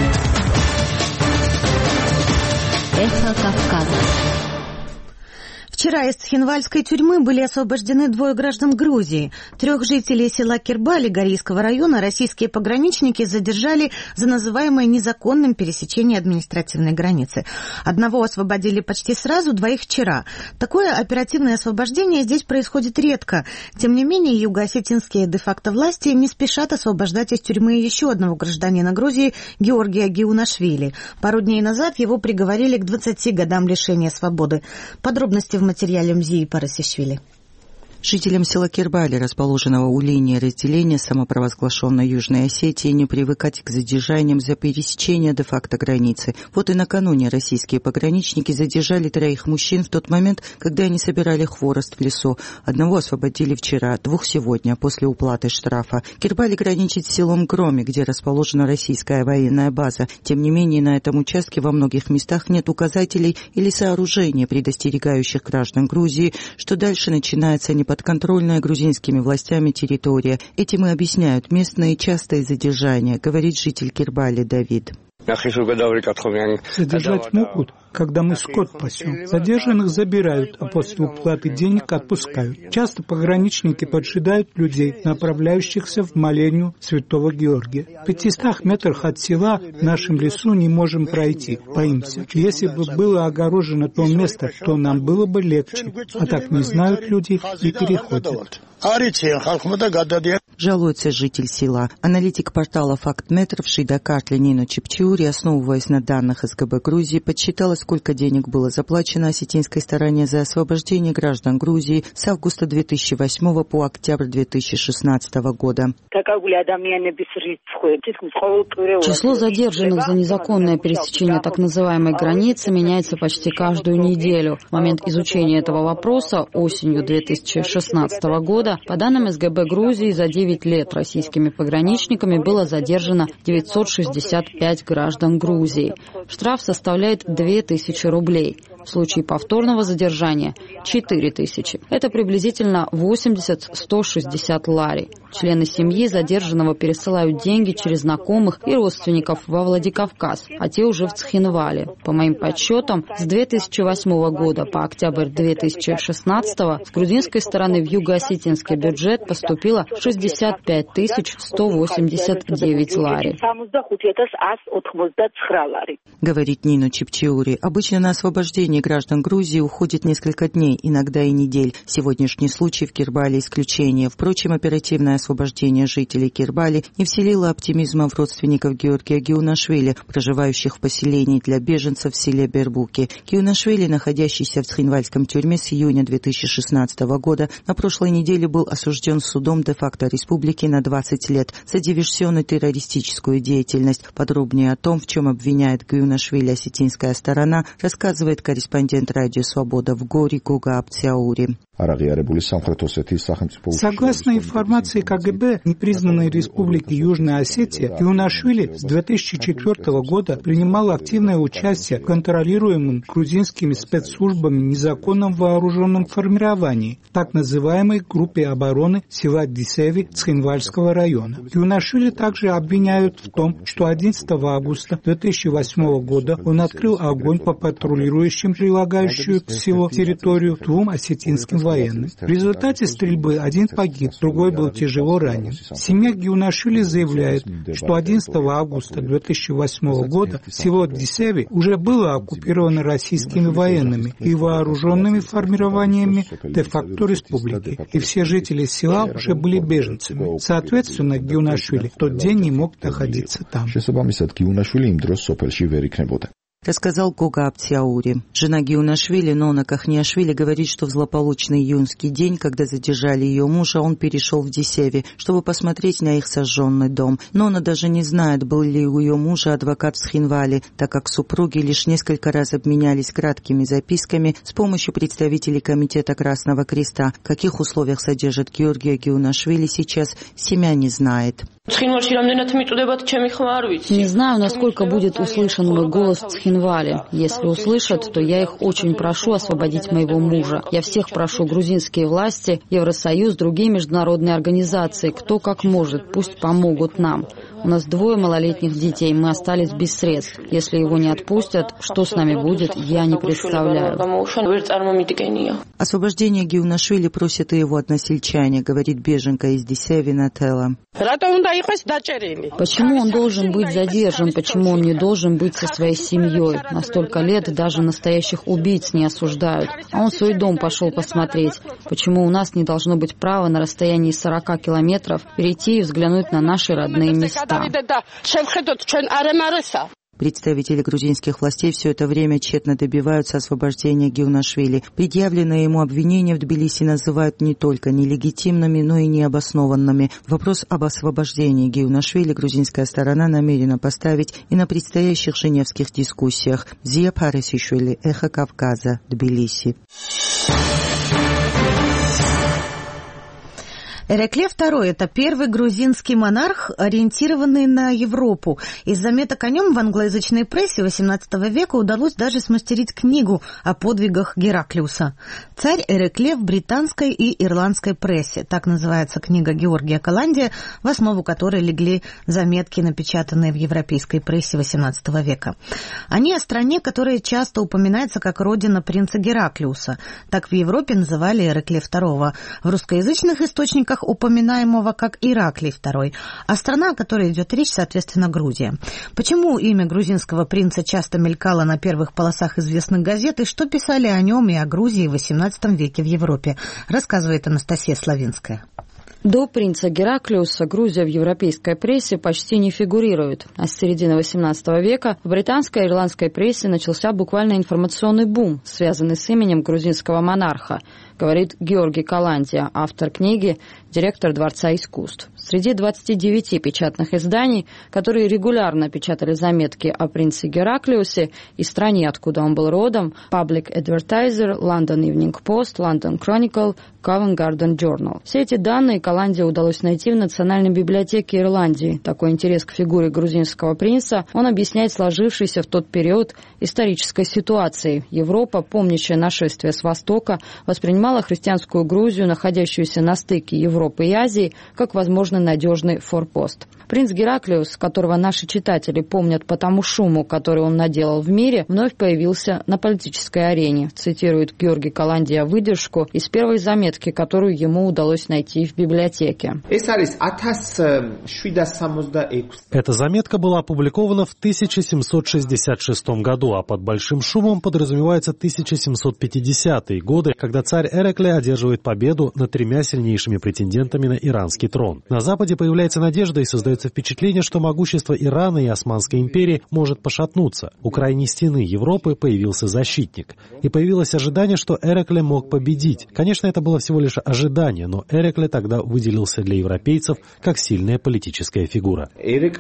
Эхо Кавказа. Вчера из Цхинвальской тюрьмы были освобождены 2 граждан Грузии. 3 жителей села Кирбали Горийского района российские пограничники задержали за называемое незаконным пересечение административной границы. Одного освободили почти сразу, 2 вчера. Такое оперативное освобождение здесь происходит редко. Тем не менее, юго-осетинские де-факто власти не спешат освобождать из тюрьмы еще одного гражданина Грузии Георгия Гиунашвили. Пару дней назад его приговорили к 20 годам лишения свободы. Подробности в материале Мзии Парасишвили. Жителям села Кирбали, расположенного у линии разделения самопровозглашенной Южной Осетии, не привыкать к задержаниям за пересечение де-факто границы. Вот и накануне российские пограничники задержали 3 мужчин в тот момент, когда они собирали хворост в лесу. Одного освободили вчера, 2 сегодня, после уплаты штрафа. Кирбали граничит с селом Громи, где расположена российская военная база. Тем не менее, на этом участке во многих местах нет указателей или сооружений, предостерегающих граждан Грузии, что дальше начинается неподконтрольная грузинскими властями территория. Этим и объясняют местные частые задержания, говорит житель Кирбали Давид. Задержать могут, когда мы скот пасем. Задержанных забирают, а после уплаты денег отпускают. Часто пограничники поджидают людей, направляющихся в молельню Святого Георгия. В 500 метрах от села в нашем лесу не можем пройти, боимся. Если бы было огорожено то место, то нам было бы легче. А так не знают люди и переходят. Жалуется житель села. Аналитик портала «Фактметр» в Шидакартле Нино Чепчиури, основываясь на данных СГБ Грузии, подсчитала, сколько денег было заплачено осетинской стороне за освобождение граждан Грузии с августа 2008 по октябрь 2016 года. Число задержанных за незаконное пересечение так называемой границы меняется почти каждую неделю. В момент изучения этого вопроса осенью 2016 года, по данным СГБ Грузии, за 9 лет российскими пограничниками было задержано 965 граждан Грузии. Штраф составляет 2000 рублей. В случае повторного задержания – 4000. Это приблизительно 80-160 лари. Члены семьи задержанного пересылают деньги через знакомых и родственников во Владикавказ, а те уже в Цхинвале. По моим подсчетам, с 2008 года по октябрь 2016 с грузинской стороны в юго-осетинский бюджет поступило 65 189 лари. Говорит Нино Чепчиури. Обычно на освобождение граждан Грузии уходит несколько дней, иногда и недель. Сегодняшний случай в Кирбали исключение. Впрочем, оперативное освобождение жителей Кирбали не вселило оптимизма в родственников Георгия Гиунашвили, проживающих в поселении для беженцев в селе Бербуки. Гиунашвили, находящийся в Цхинвальском тюрьме с июня 2016 года, на прошлой неделе был осужден судом де-факто республики на 20 лет за диверсионную террористическую деятельность. Подробнее о том, в чем обвиняет Гиунашвили осетинская сторона, рассказывает корреспондент Радио Свобода в Гори Гуга Апциаури. Согласно информации КГБ, непризнанной республики Южная Осетия, Гиунашвили с 2004 года принимал активное участие в контролируемом грузинскими спецслужбами незаконном вооруженном формировании, так называемой группе обороны села Дисеви Цхинвальского района. Гиунашвили также обвиняют в том, что 11 августа 2008 года он открыл огонь по патрулирующим прилагающую к селу территорию 2 осетинским военным. В результате стрельбы один погиб, другой был тяжело ранен. Семья Гиунашвили заявляет, что 11 августа 2008 года село Дисеви уже было оккупировано российскими военными и вооруженными формированиями де-факто республики, и все жители села уже были беженцами. Соответственно, Гиунашвили в тот день не мог находиться там. Рассказал Гога Апциаури. Жена Гиунашвили, Нона Кахниашвили, говорит, что в злополучный июньский день, когда задержали ее мужа, он перешел в Дисеви, чтобы посмотреть на их сожженный дом. Нона даже не знает, был ли у ее мужа адвокат в Цхинвале, так как супруги лишь несколько раз обменялись краткими записками с помощью представителей Комитета Красного Креста. В каких условиях содержат Георгия Гиунашвили сейчас, семья не знает. Не знаю, насколько будет услышан мой голос в Цхинвале. Если услышат, то я их очень прошу освободить моего мужа. Я всех прошу, грузинские власти, Евросоюз, другие международные организации, кто как может, пусть помогут нам. У нас 2 малолетних детей, мы остались без средств. Если его не отпустят, что с нами будет, я не представляю. Освобождение Гиунашвили просят и его односельчане, говорит беженка из Дисеви Нателла. Почему он должен быть задержан? Почему он не должен быть со своей семьей? На столько лет даже настоящих убийц не осуждают. А он в свой дом пошел посмотреть. Почему у нас не должно быть права на расстоянии 40 километров перейти и взглянуть на наши родные места? Представители грузинских властей все это время тщетно добиваются освобождения Гиунашвили. Предъявленные ему обвинения в Тбилиси называют не только нелегитимными, но и необоснованными. Вопрос об освобождении Гиунашвили грузинская сторона намерена поставить и на предстоящих женевских дискуссиях. Зия Парисишвили, Эхо Кавказа, Тбилиси. Эрекле II – это первый грузинский монарх, ориентированный на Европу. Из заметок о нем в англоязычной прессе XVIII века удалось даже смастерить книгу о подвигах Гераклиуса. Царь Эрекле в британской и ирландской прессе. Так называется книга Георгия Каландия, в основу которой легли заметки, напечатанные в европейской прессе XVIII века. Они о стране, которая часто упоминается как родина принца Гераклиуса. Так в Европе называли Эрекле II. В русскоязычных источниках упоминаемого как Ираклий II, а страна, о которой идет речь, соответственно, Грузия. Почему имя грузинского принца часто мелькало на первых полосах известных газет и что писали о нем и о Грузии в XVIII веке в Европе, рассказывает Анастасия Славинская. До принца Гераклиуса Грузия в европейской прессе почти не фигурирует, а с середины XVIII века в британской и ирландской прессе начался буквально информационный бум, связанный с именем грузинского монарха, говорит Георгий Каландия, автор книги, директор Дворца искусств. Среди 29 печатных изданий, которые регулярно печатали заметки о принце Гераклиусе и стране, откуда он был родом, Public Advertiser, London Evening Post, London Chronicle, Covent Garden Journal. Все эти данные Каландии удалось найти в Национальной библиотеке Ирландии. Такой интерес к фигуре грузинского принца он объясняет сложившейся в тот период исторической ситуацией. Европа, помнящая нашествие с Востока, воспринимала христианскую Грузию, находящуюся на стыке Европы и Азии, как возможно надежный форпост. Принц Гераклиус, которого наши читатели помнят по тому шуму, который он наделал в мире, вновь появился на политической арене, цитирует Георгий Каландия выдержку из первой заметки, которую ему удалось найти в библиотеке. Эта заметка была опубликована в 1766 году, а под большим шумом подразумевается 1750-е годы, когда царь Эрекле одерживает победу над 3 сильнейшими претендентами на иранский трон. На Западе появляется надежда и создается впечатление, что могущество Ирана и Османской империи может пошатнуться. У крайней стены Европы появился защитник. И появилось ожидание, что Эрекле мог победить. Конечно, это было всего лишь ожидание, но Эрекле тогда выделился для европейцев как сильная политическая фигура.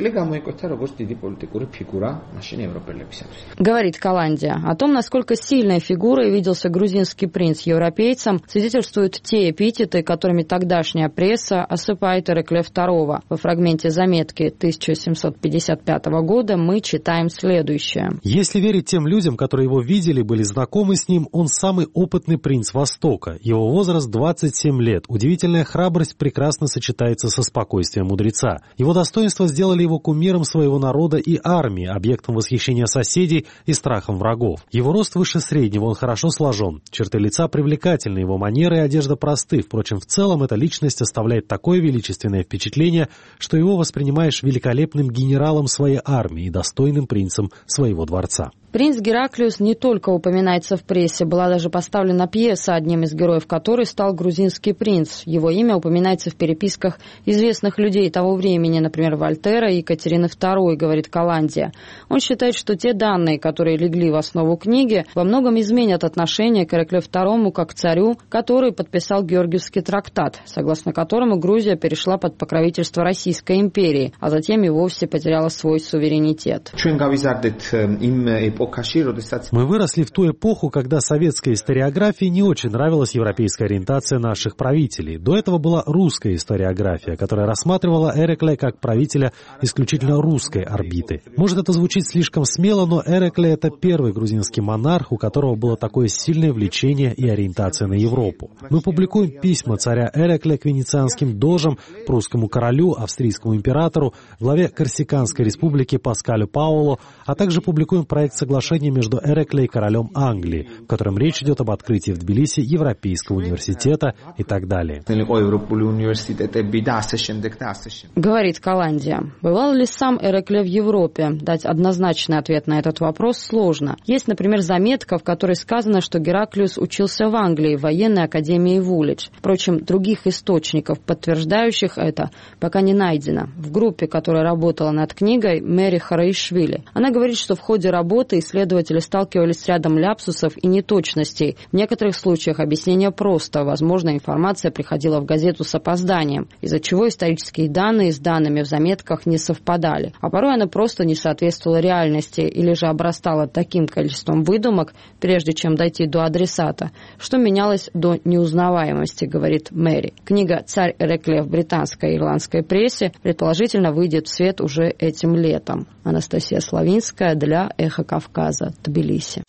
Говорит Каландия. О том, насколько сильной фигурой виделся грузинский принц европейцам, свидетельствуют те эпитеты, которыми тогдашняя пресса осыпает Эрекле II. Во фрагменте заметки 1755 года мы читаем следующее. Если верить тем людям, которые его видели, были знакомы с ним, он самый опытный принц Востока. Его возраст 27 лет. Удивительная храбрость прекрасно сочетается со спокойствием мудреца. Его достоинства сделали его кумиром своего народа и армии, объектом восхищения соседей и страхом врагов. Его рост выше среднего, он хорошо сложен. Черты лица привлекательны, его манеры и одежда просты. Впрочем, в целом эта личность оставляет такое величественное впечатление, что его воспринимаешь великолепным генералом своей армии и достойным принцем своего дворца. Принц Гераклиус не только упоминается в прессе, была даже поставлена пьеса, одним из героев которой стал грузинский принц. Его имя упоминается в переписках известных людей того времени, например, Вольтера и Екатерины II, говорит Каландия. Он считает, что те данные, которые легли в основу книги, во многом изменят отношение к Эрекле II как к царю, который подписал Георгиевский трактат, согласно которому Грузия перешла под покровительство Российской империи, а затем и вовсе потеряла свой суверенитет. Мы выросли в ту эпоху, когда советской историографии не очень нравилась европейская ориентация наших правителей. До этого была русская историография, которая рассматривала Эрекля как правителя исключительно русской орбиты. Может, это звучит слишком смело, но Эрекля — это первый грузинский монарх, у которого было такое сильное влечение и ориентация на Европу. Мы публикуем письма царя Эрекля к венецианским дожам, прусскому королю, австрийскому императору, главе Корсиканской республики Паскалю Паоло, а также публикуем проект соглашения между Эрекля и королем Англии, в котором речь идет об открытии в Тбилиси Европейского университета и так далее. Говорит Каландия. Бывал ли сам Эрекля в Европе? Дать однозначный ответ на этот вопрос сложно. Есть, например, заметка, в которой сказано, что Гераклиус учился в Англии, в военной академии Вулидж. Впрочем, других источников, подтверждающих это, пока не найдено. В группе, которая работала над книгой, Мэри Хараишвили. Она говорит, что в ходе работы исследователи сталкивались с рядом ляпсусов и неточностей. В некоторых случаях объяснение просто. Возможно, информация приходила в газету с опозданием, из-за чего исторические данные с данными в заметках не совпадали. А порой она просто не соответствовала реальности или же обрастала таким количеством выдумок, прежде чем дойти до адресата, что менялось до неузнаваемости, говорит Мэри. Книга «Царь Эрекля» в британской и ирландской прессе предположительно выйдет в свет уже этим летом. Анастасия Славинская для «Эхо Кавказа», Тбилиси.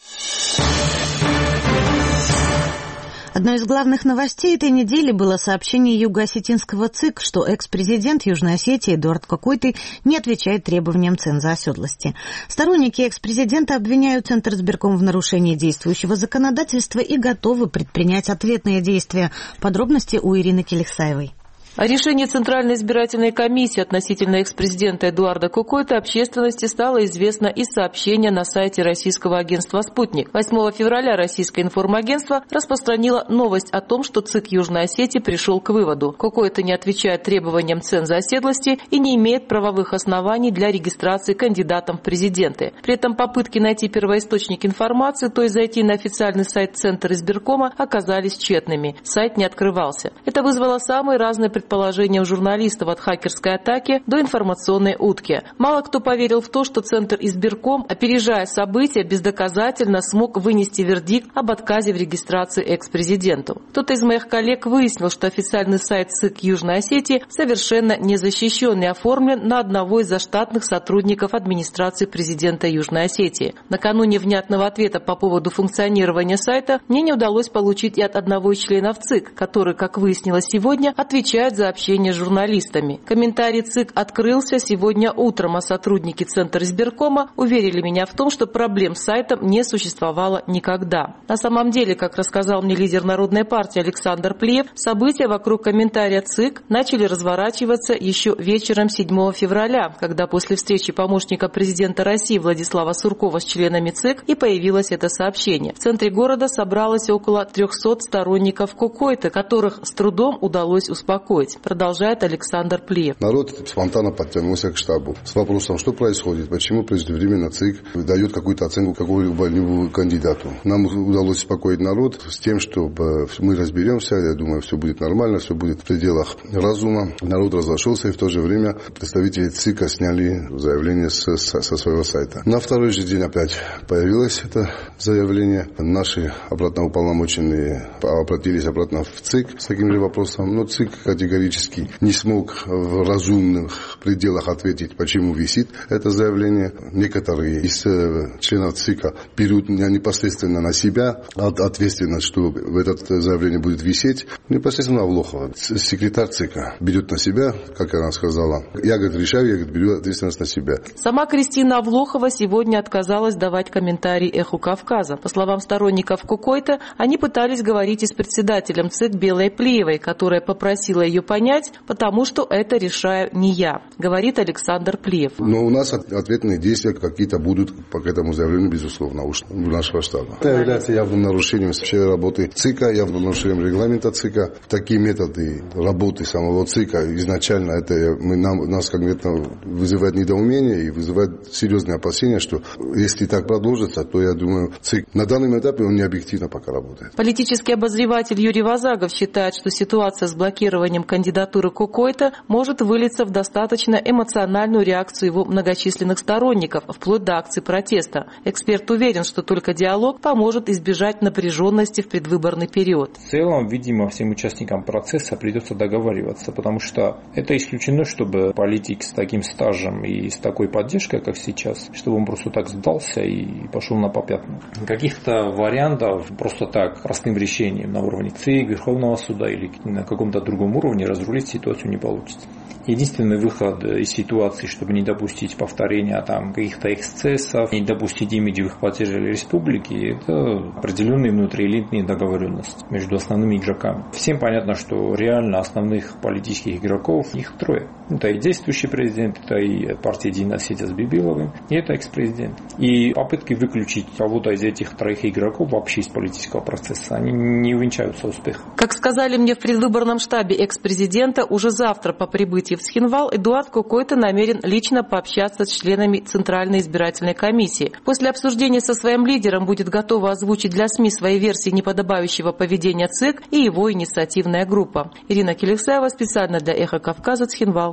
Одной из главных новостей этой недели было сообщение юго-осетинского ЦИК, что экс-президент Южной Осетии Эдуард Кокойты не отвечает требованиям ценза оседлости. Сторонники экс-президента обвиняют Центр избирком в нарушении действующего законодательства и готовы предпринять ответные действия. Подробности у Ирины Келексаевой. О решении Центральной избирательной комиссии относительно экс-президента Эдуарда Кокойты общественности стало известно из сообщения на сайте российского агентства «Спутник». 8 февраля российское информагентство распространило новость о том, что ЦИК Южной Осетии пришел к выводу: Кокойта не отвечает требованиям ценза оседлости и не имеет правовых оснований для регистрации кандидатом в президенты. При этом попытки найти первоисточник информации, то есть зайти на официальный сайт Центра избиркома, оказались тщетными. Сайт не открывался. Это вызвало самые разные предположения у журналистов, от хакерской атаки до информационной утки. Мало кто поверил в то, что Центр избирком, опережая события, бездоказательно смог вынести вердикт об отказе в регистрации экс-президенту. Кто-то из моих коллег выяснил, что официальный сайт ЦИК Южной Осетии совершенно не защищен и оформлен на одного из заштатных сотрудников администрации президента Южной Осетии. Накануне внятного ответа по поводу функционирования сайта мне не удалось получить и от одного из членов ЦИК, который, как выяснилось сегодня, отвечает за общение с журналистами. Комментарий ЦИК открылся сегодня утром, а сотрудники Центра избиркома уверили меня в том, что проблем с сайтом не существовало никогда. На самом деле, как рассказал мне лидер Народной партии Александр Плиев, события вокруг комментария ЦИК начали разворачиваться еще вечером 7 февраля, когда после встречи помощника президента России Владислава Суркова с членами ЦИК и появилось это сообщение. В центре города собралось около 300 сторонников Кокойты, которых с трудом удалось успокоить. Продолжает Александр Плиев. Народ спонтанно подтянулся к штабу с вопросом, что происходит, почему преждевременно ЦИК дает какую-то оценку какому-либо кандидату. Нам удалось успокоить народ с тем, чтобы мы разберемся, я думаю, все будет нормально, все будет в пределах разума. Народ разошелся, и в то же время представители ЦИКа сняли заявление со своего сайта. На второй же день опять появилось это заявление. Наши обратно уполномоченные обратились обратно в ЦИК с таким же вопросом, но ЦИК категорически не смог в разумных пределах ответить, почему висит это заявление. Некоторые из членов ЦИКа берут непосредственно на себя ответственность, что это заявление будет висеть. Непосредственно Авлохова, секретарь ЦИКа, берет на себя, как она сказала. Я, говорит, решаю, я, говорит, беру ответственность на себя. Сама Кристина Авлохова сегодня отказалась давать комментарий «Эху Кавказа». По словам сторонников Кокойты, они пытались говорить и с председателем ЦИК Белой Плиевой, которая попросила ее понять, потому что это решаю не я, говорит Александр Плиев. Но у нас ответные действия какие-то будут по этому заявлению, безусловно, у нашего штаба. Это является явным нарушением всей работы ЦИКа, явным нарушением регламента ЦИКа. Такие методы работы самого ЦИКа изначально нас конкретно вызывает недоумение и вызывает серьезные опасения, что если так продолжится, то, я думаю, ЦИК на данном этапе он не объективно пока работает. Политический обозреватель Юрий Вазагов считает, что ситуация с блокированием кандидатуры Кукойта может вылиться в достаточно эмоциональную реакцию его многочисленных сторонников, вплоть до акций протеста. Эксперт уверен, что только диалог поможет избежать напряженности в предвыборный период. В целом, видимо, всем участникам процесса придется договариваться, потому что это исключено, чтобы политик с таким стажем и с такой поддержкой, как сейчас, чтобы он просто так сдался и пошел на попятную. Каких-то вариантов просто так, простым решением на уровне ЦИК, Верховного суда или на каком-то другом уровне разрулить ситуацию не получится. Единственный выход из ситуации, чтобы не допустить повторения каких-то эксцессов, не допустить имиджевых потерь республики, это определенные внутриэлитные договоренности между основными игроками. Всем понятно, что реально основных политических игроков их трое. Это и действующий президент, это и партия «Единая Осетия» с Бибиловым, и это экс-президент. И попытки выключить кого-то из этих троих игроков вообще из политического процесса, они не увенчаются успехом. Как сказали мне в предвыборном штабе экс-президента, уже завтра по прибытии в Схинвал Эдуард Кукойта намерен лично пообщаться с членами Центральной избирательной комиссии. После обсуждения со своим лидером будет готова озвучить для СМИ свои версии неподобающего поведения ЦИК и его инициативная группа. Ирина Келексаева, специально для «Эхо Кавказа», Схинвал.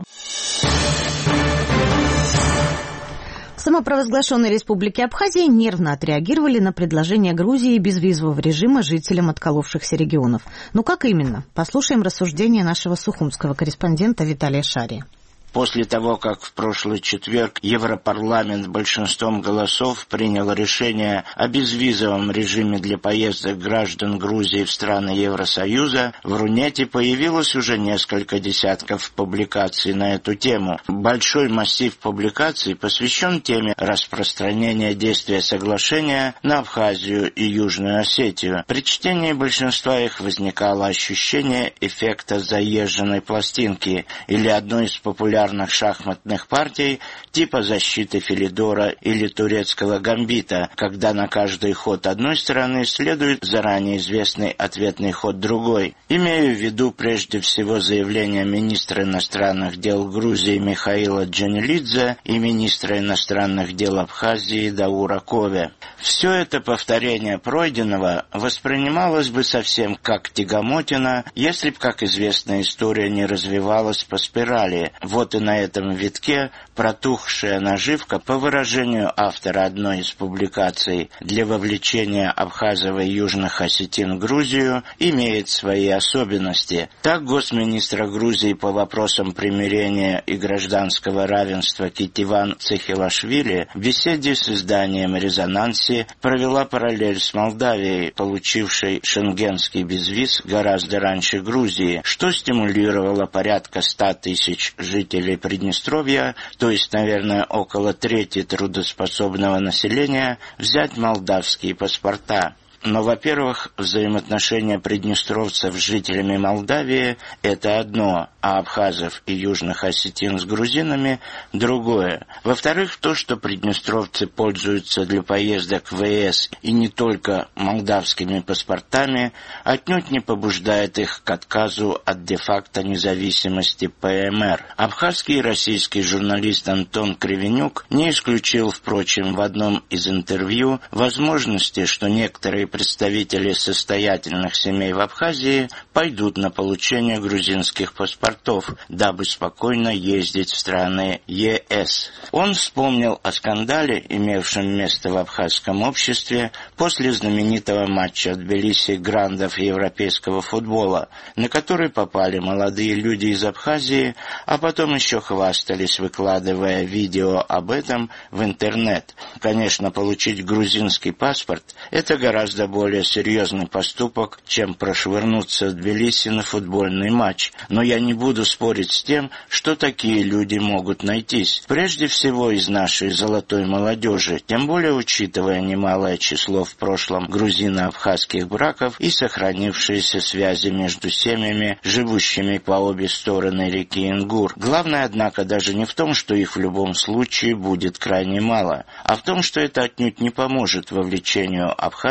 В самопровозглашенной республике Абхазия нервно отреагировали на предложение Грузии безвизового режима жителям отколовшихся регионов. Ну как именно? Послушаем рассуждения нашего сухумского корреспондента Виталия Шари. После того, как в прошлый четверг Европарламент большинством голосов принял решение о безвизовом режиме для поездок граждан Грузии в страны Евросоюза, в Рунете появилось уже несколько десятков публикаций на эту тему. Большой массив публикаций посвящен теме распространения действия соглашения на Абхазию и Южную Осетию. При чтении большинства их возникало ощущение эффекта заезженной пластинки или одной из популярных шахматных партий типа защиты Филидора или турецкого гамбита, когда на каждый ход одной стороны следует заранее известный ответный ход другой. Имею в виду прежде всего заявление министра иностранных дел Грузии Михаила Джанилидзе и министра иностранных дел Абхазии Даура Кове. Все это повторение пройденного воспринималось бы совсем как тягомотина, если б, как известная история, не развивалась по спирали. Вот и на этом витке протухшая наживка, по выражению автора одной из публикаций, для вовлечения абхазов и южных осетин в Грузию имеет свои особенности. Так госминистра Грузии по вопросам примирения и гражданского равенства Китиван Цехилашвили в беседе с изданием «Резонанси» провела параллель с Молдавией, получившей шенгенский безвиз гораздо раньше Грузии, что стимулировало порядка 100 тысяч жителей Приднестровья, то есть, наверное, около трети трудоспособного населения, взять молдавские паспорта. Но, во-первых, взаимоотношения приднестровцев с жителями Молдавии – это одно, а абхазов и южных осетин с грузинами – другое. Во-вторых, то, что приднестровцы пользуются для поездок в ЕС и не только молдавскими паспортами, отнюдь не побуждает их к отказу от де-факто независимости ПМР. Абхазский и российский журналист Антон Кривенюк не исключил, впрочем, в одном из интервью возможности, что некоторые представители состоятельных семей в Абхазии пойдут на получение грузинских паспортов, дабы спокойно ездить в страны ЕС. Он вспомнил о скандале, имевшем место в абхазском обществе после знаменитого матча Тбилиси грандов европейского футбола, на который попали молодые люди из Абхазии, а потом еще хвастались, выкладывая видео об этом в интернет. Конечно, получить грузинский паспорт – это гораздо более серьезный поступок, чем прошвырнуться в Тбилиси на футбольный матч. Но я не буду спорить с тем, что такие люди могут найтись. Прежде всего из нашей золотой молодежи, тем более учитывая немалое число в прошлом грузино-абхазских браков и сохранившиеся связи между семьями, живущими по обе стороны реки Ингур. Главное, однако, даже не в том, что их в любом случае будет крайне мало, а в том, что это отнюдь не поможет вовлечению Абхазии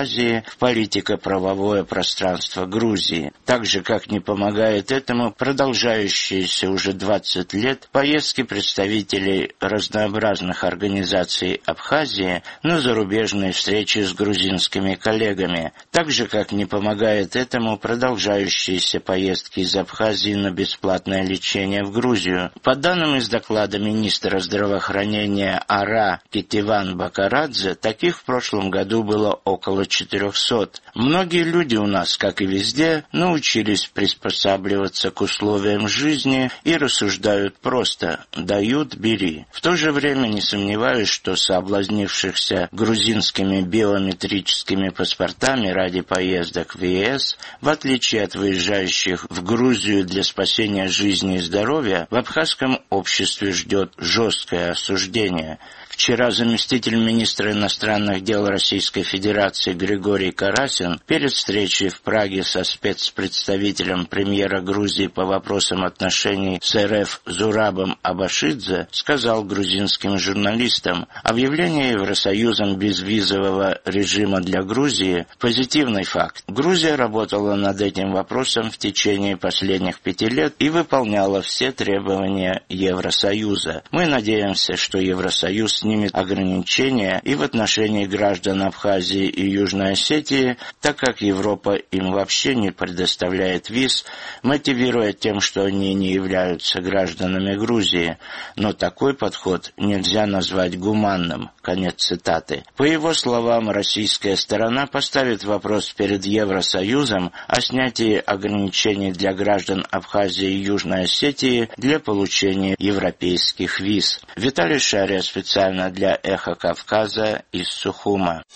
в политико-правовое пространство Грузии. Так же, как не помогает этому продолжающиеся уже 20 лет поездки представителей разнообразных организаций Абхазии на зарубежные встречи с грузинскими коллегами. Так же, как не помогает этому продолжающиеся поездки из Абхазии на бесплатное лечение в Грузию. По данным из доклада министра здравоохранения АРА Кетиван Бакарадзе, таких в прошлом году было около 400. Многие люди у нас, как и везде, научились приспосабливаться к условиям жизни и рассуждают просто «дают – бери». В то же время не сомневаюсь, что соблазнившихся грузинскими биометрическими паспортами ради поездок в ЕС, в отличие от выезжающих в Грузию для спасения жизни и здоровья, в абхазском обществе ждет жесткое осуждение. Вчера заместитель министра иностранных дел Российской Федерации Григорий Карасин перед встречей в Праге со спецпредставителем премьера Грузии по вопросам отношений с РФ Зурабом Абашидзе сказал грузинским журналистам: объявление Евросоюзом безвизового режима для Грузии – позитивный факт. Грузия работала над этим вопросом в течение последних 5 лет и выполняла все требования Евросоюза. Мы надеемся, что Евросоюз снимет ограничения и в отношении граждан Абхазии и Южной Осетии, так как Европа им вообще не предоставляет виз, мотивируя тем, что они не являются гражданами Грузии. Но такой подход нельзя назвать гуманным. Конец цитаты. По его словам, российская сторона поставит вопрос перед Евросоюзом о снятии ограничений для граждан Абхазии и Южной Осетии для получения европейских виз. Виталий Шария специально для «Эхо Кавказа» из Сухума.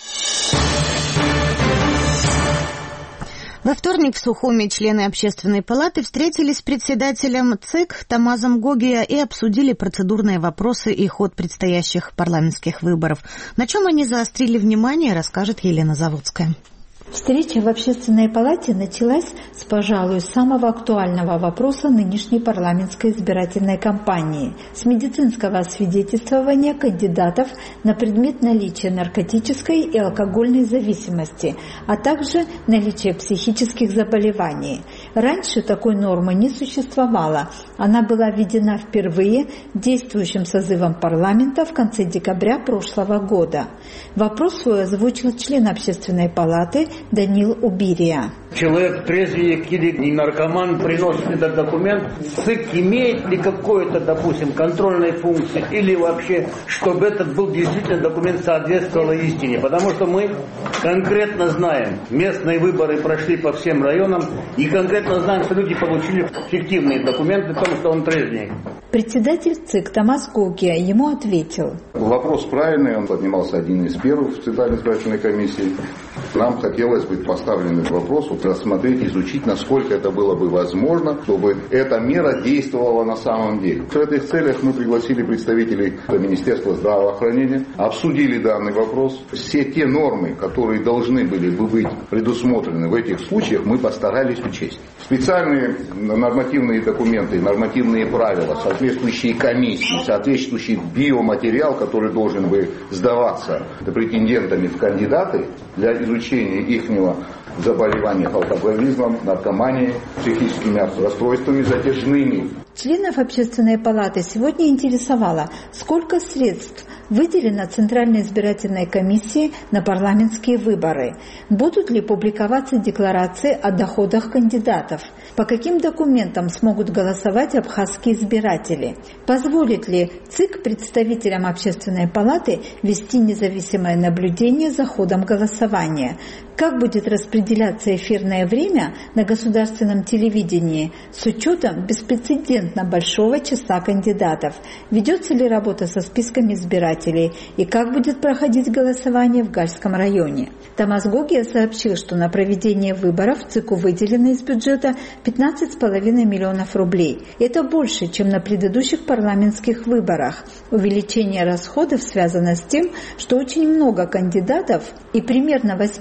Во вторник в Сухуме члены Общественной палаты встретились с председателем ЦИК Тамазом Гогия и обсудили процедурные вопросы и ход предстоящих парламентских выборов. На чем они заострили внимание, расскажет Елена Заводская. Встреча в Общественной палате началась с, пожалуй, самого актуального вопроса нынешней парламентской избирательной кампании – с медицинского освидетельствования кандидатов на предмет наличия наркотической и алкогольной зависимости, а также наличия психических заболеваний. Раньше такой нормы не существовало. Она была введена впервые действующим созывом парламента в конце декабря прошлого года. Вопрос свой озвучил член Общественной палаты Данил Убирия. Человек трезвый или наркоман приносит этот документ, ЦИК имеет ли какое-то, допустим, контрольные функции или вообще, чтобы этот был действительно документ соответствовал истине. Потому что мы конкретно знаем, местные выборы прошли по всем районам, и конкретно знаем, что люди получили фиктивные документы о том, что он трезвый. Председатель ЦИК Тамаз Гогия ему ответил. Вопрос правильный, он поднимался один из первых в Центральной избирательной комиссии. Нам хотелось бы поставлен этот вопрос, рассмотреть, изучить, насколько это было бы возможно, чтобы эта мера действовала на самом деле. В этих целях мы пригласили представителей Министерства здравоохранения, обсудили данный вопрос. Все те нормы, которые должны были бы быть предусмотрены в этих случаях, мы постарались учесть. Специальные нормативные документы, нормативные правила, соответствующие комиссии, соответствующий биоматериал, который должен бы сдаваться претендентами в кандидаты для изучения ихнего заболевания алкоголизмом, наркоманией, психическими расстройствами затяжными. Членов Общественной палаты сегодня интересовало, сколько средств выделено Центральной избирательной комиссии на парламентские выборы, будут ли публиковаться декларации о доходах кандидатов, по каким документам смогут голосовать абхазские избиратели, позволит ли ЦИК представителям Общественной палаты вести независимое наблюдение за ходом голосования, как будет распределяться эфирное время на государственном телевидении с учетом беспрецедентно большого числа кандидатов, ведется ли работа со списками избирателей и как будет проходить голосование в Гальском районе. Тамаз Гогия сообщил, что на проведение выборов ЦИКу выделено из бюджета 15,5 миллионов рублей. Это больше, чем на предыдущих парламентских выборах. Увеличение расходов связано с тем, что очень много кандидатов и примерно 80%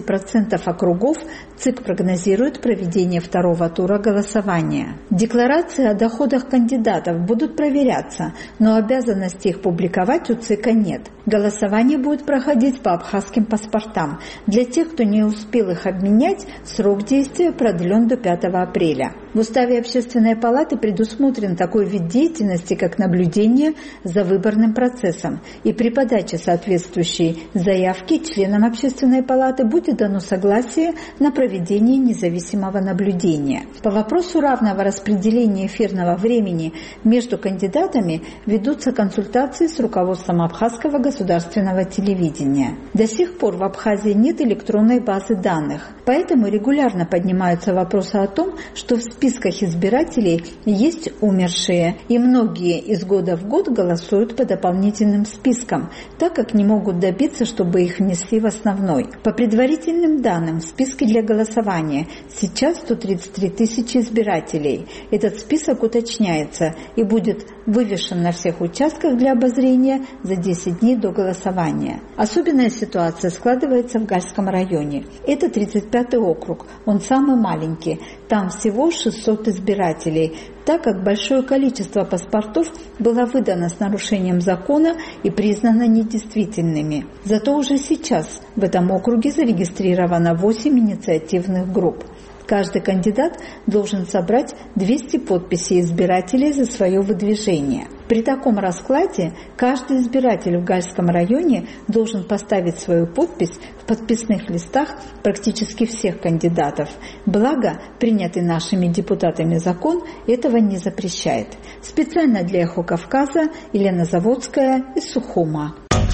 30% округов ЦИК прогнозирует проведение второго тура голосования. Декларации о доходах кандидатов будут проверяться, но обязанности их публиковать у ЦИКа нет. Голосование будет проходить по абхазским паспортам. Для тех, кто не успел их обменять, срок действия продлен до 5 апреля. В Уставе Общественной палаты предусмотрен такой вид деятельности, как наблюдение за выборным процессом. И при подаче соответствующей заявки членам Общественной палаты будет дано согласие на проведение независимого наблюдения. По вопросу равного распределения эфирного времени между кандидатами ведутся консультации с руководством Абхазского государственного телевидения. До сих пор в Абхазии нет электронной базы данных, поэтому регулярно поднимаются вопросы о том, что в списках избирателей есть умершие, и многие из года в год голосуют по дополнительным спискам, так как не могут добиться, чтобы их внесли в основной. По предварительным данным, в списке для голосования сейчас 133 тысячи избирателей. Этот список уточняется и будет вывешен на всех участках для обозрения за 10 дней до голосования. Особенная ситуация складывается в Гальском районе. Это 35-й округ, он самый маленький, там всего 600 избирателей, так как большое количество паспортов было выдано с нарушением закона и признано недействительными. Зато уже сейчас в этом округе зарегистрировано 8 инициативных групп. Каждый кандидат должен собрать 200 подписей избирателей за свое выдвижение. При таком раскладе каждый избиратель в Гальском районе должен поставить свою подпись в подписных листах практически всех кандидатов. Благо, принятый нашими депутатами закон этого не запрещает. Специально для «Эхо Кавказа» Елена Заводская из Сухума.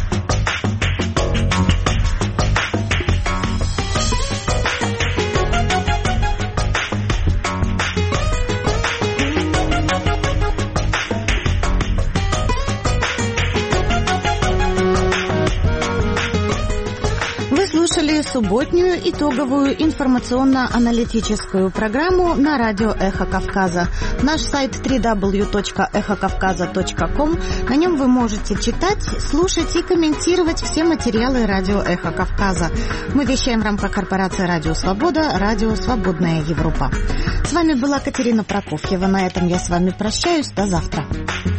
Субботнюю итоговую информационно-аналитическую программу на радио «Эхо Кавказа». Наш сайт www.эхокавказа.ком. На нем вы можете читать, слушать и комментировать все материалы радио «Эхо Кавказа». Мы вещаем в рамках корпорации «Радио Свобода», «Радио Свободная Европа». С вами была Катерина Прокофьева. На этом я с вами прощаюсь. До завтра.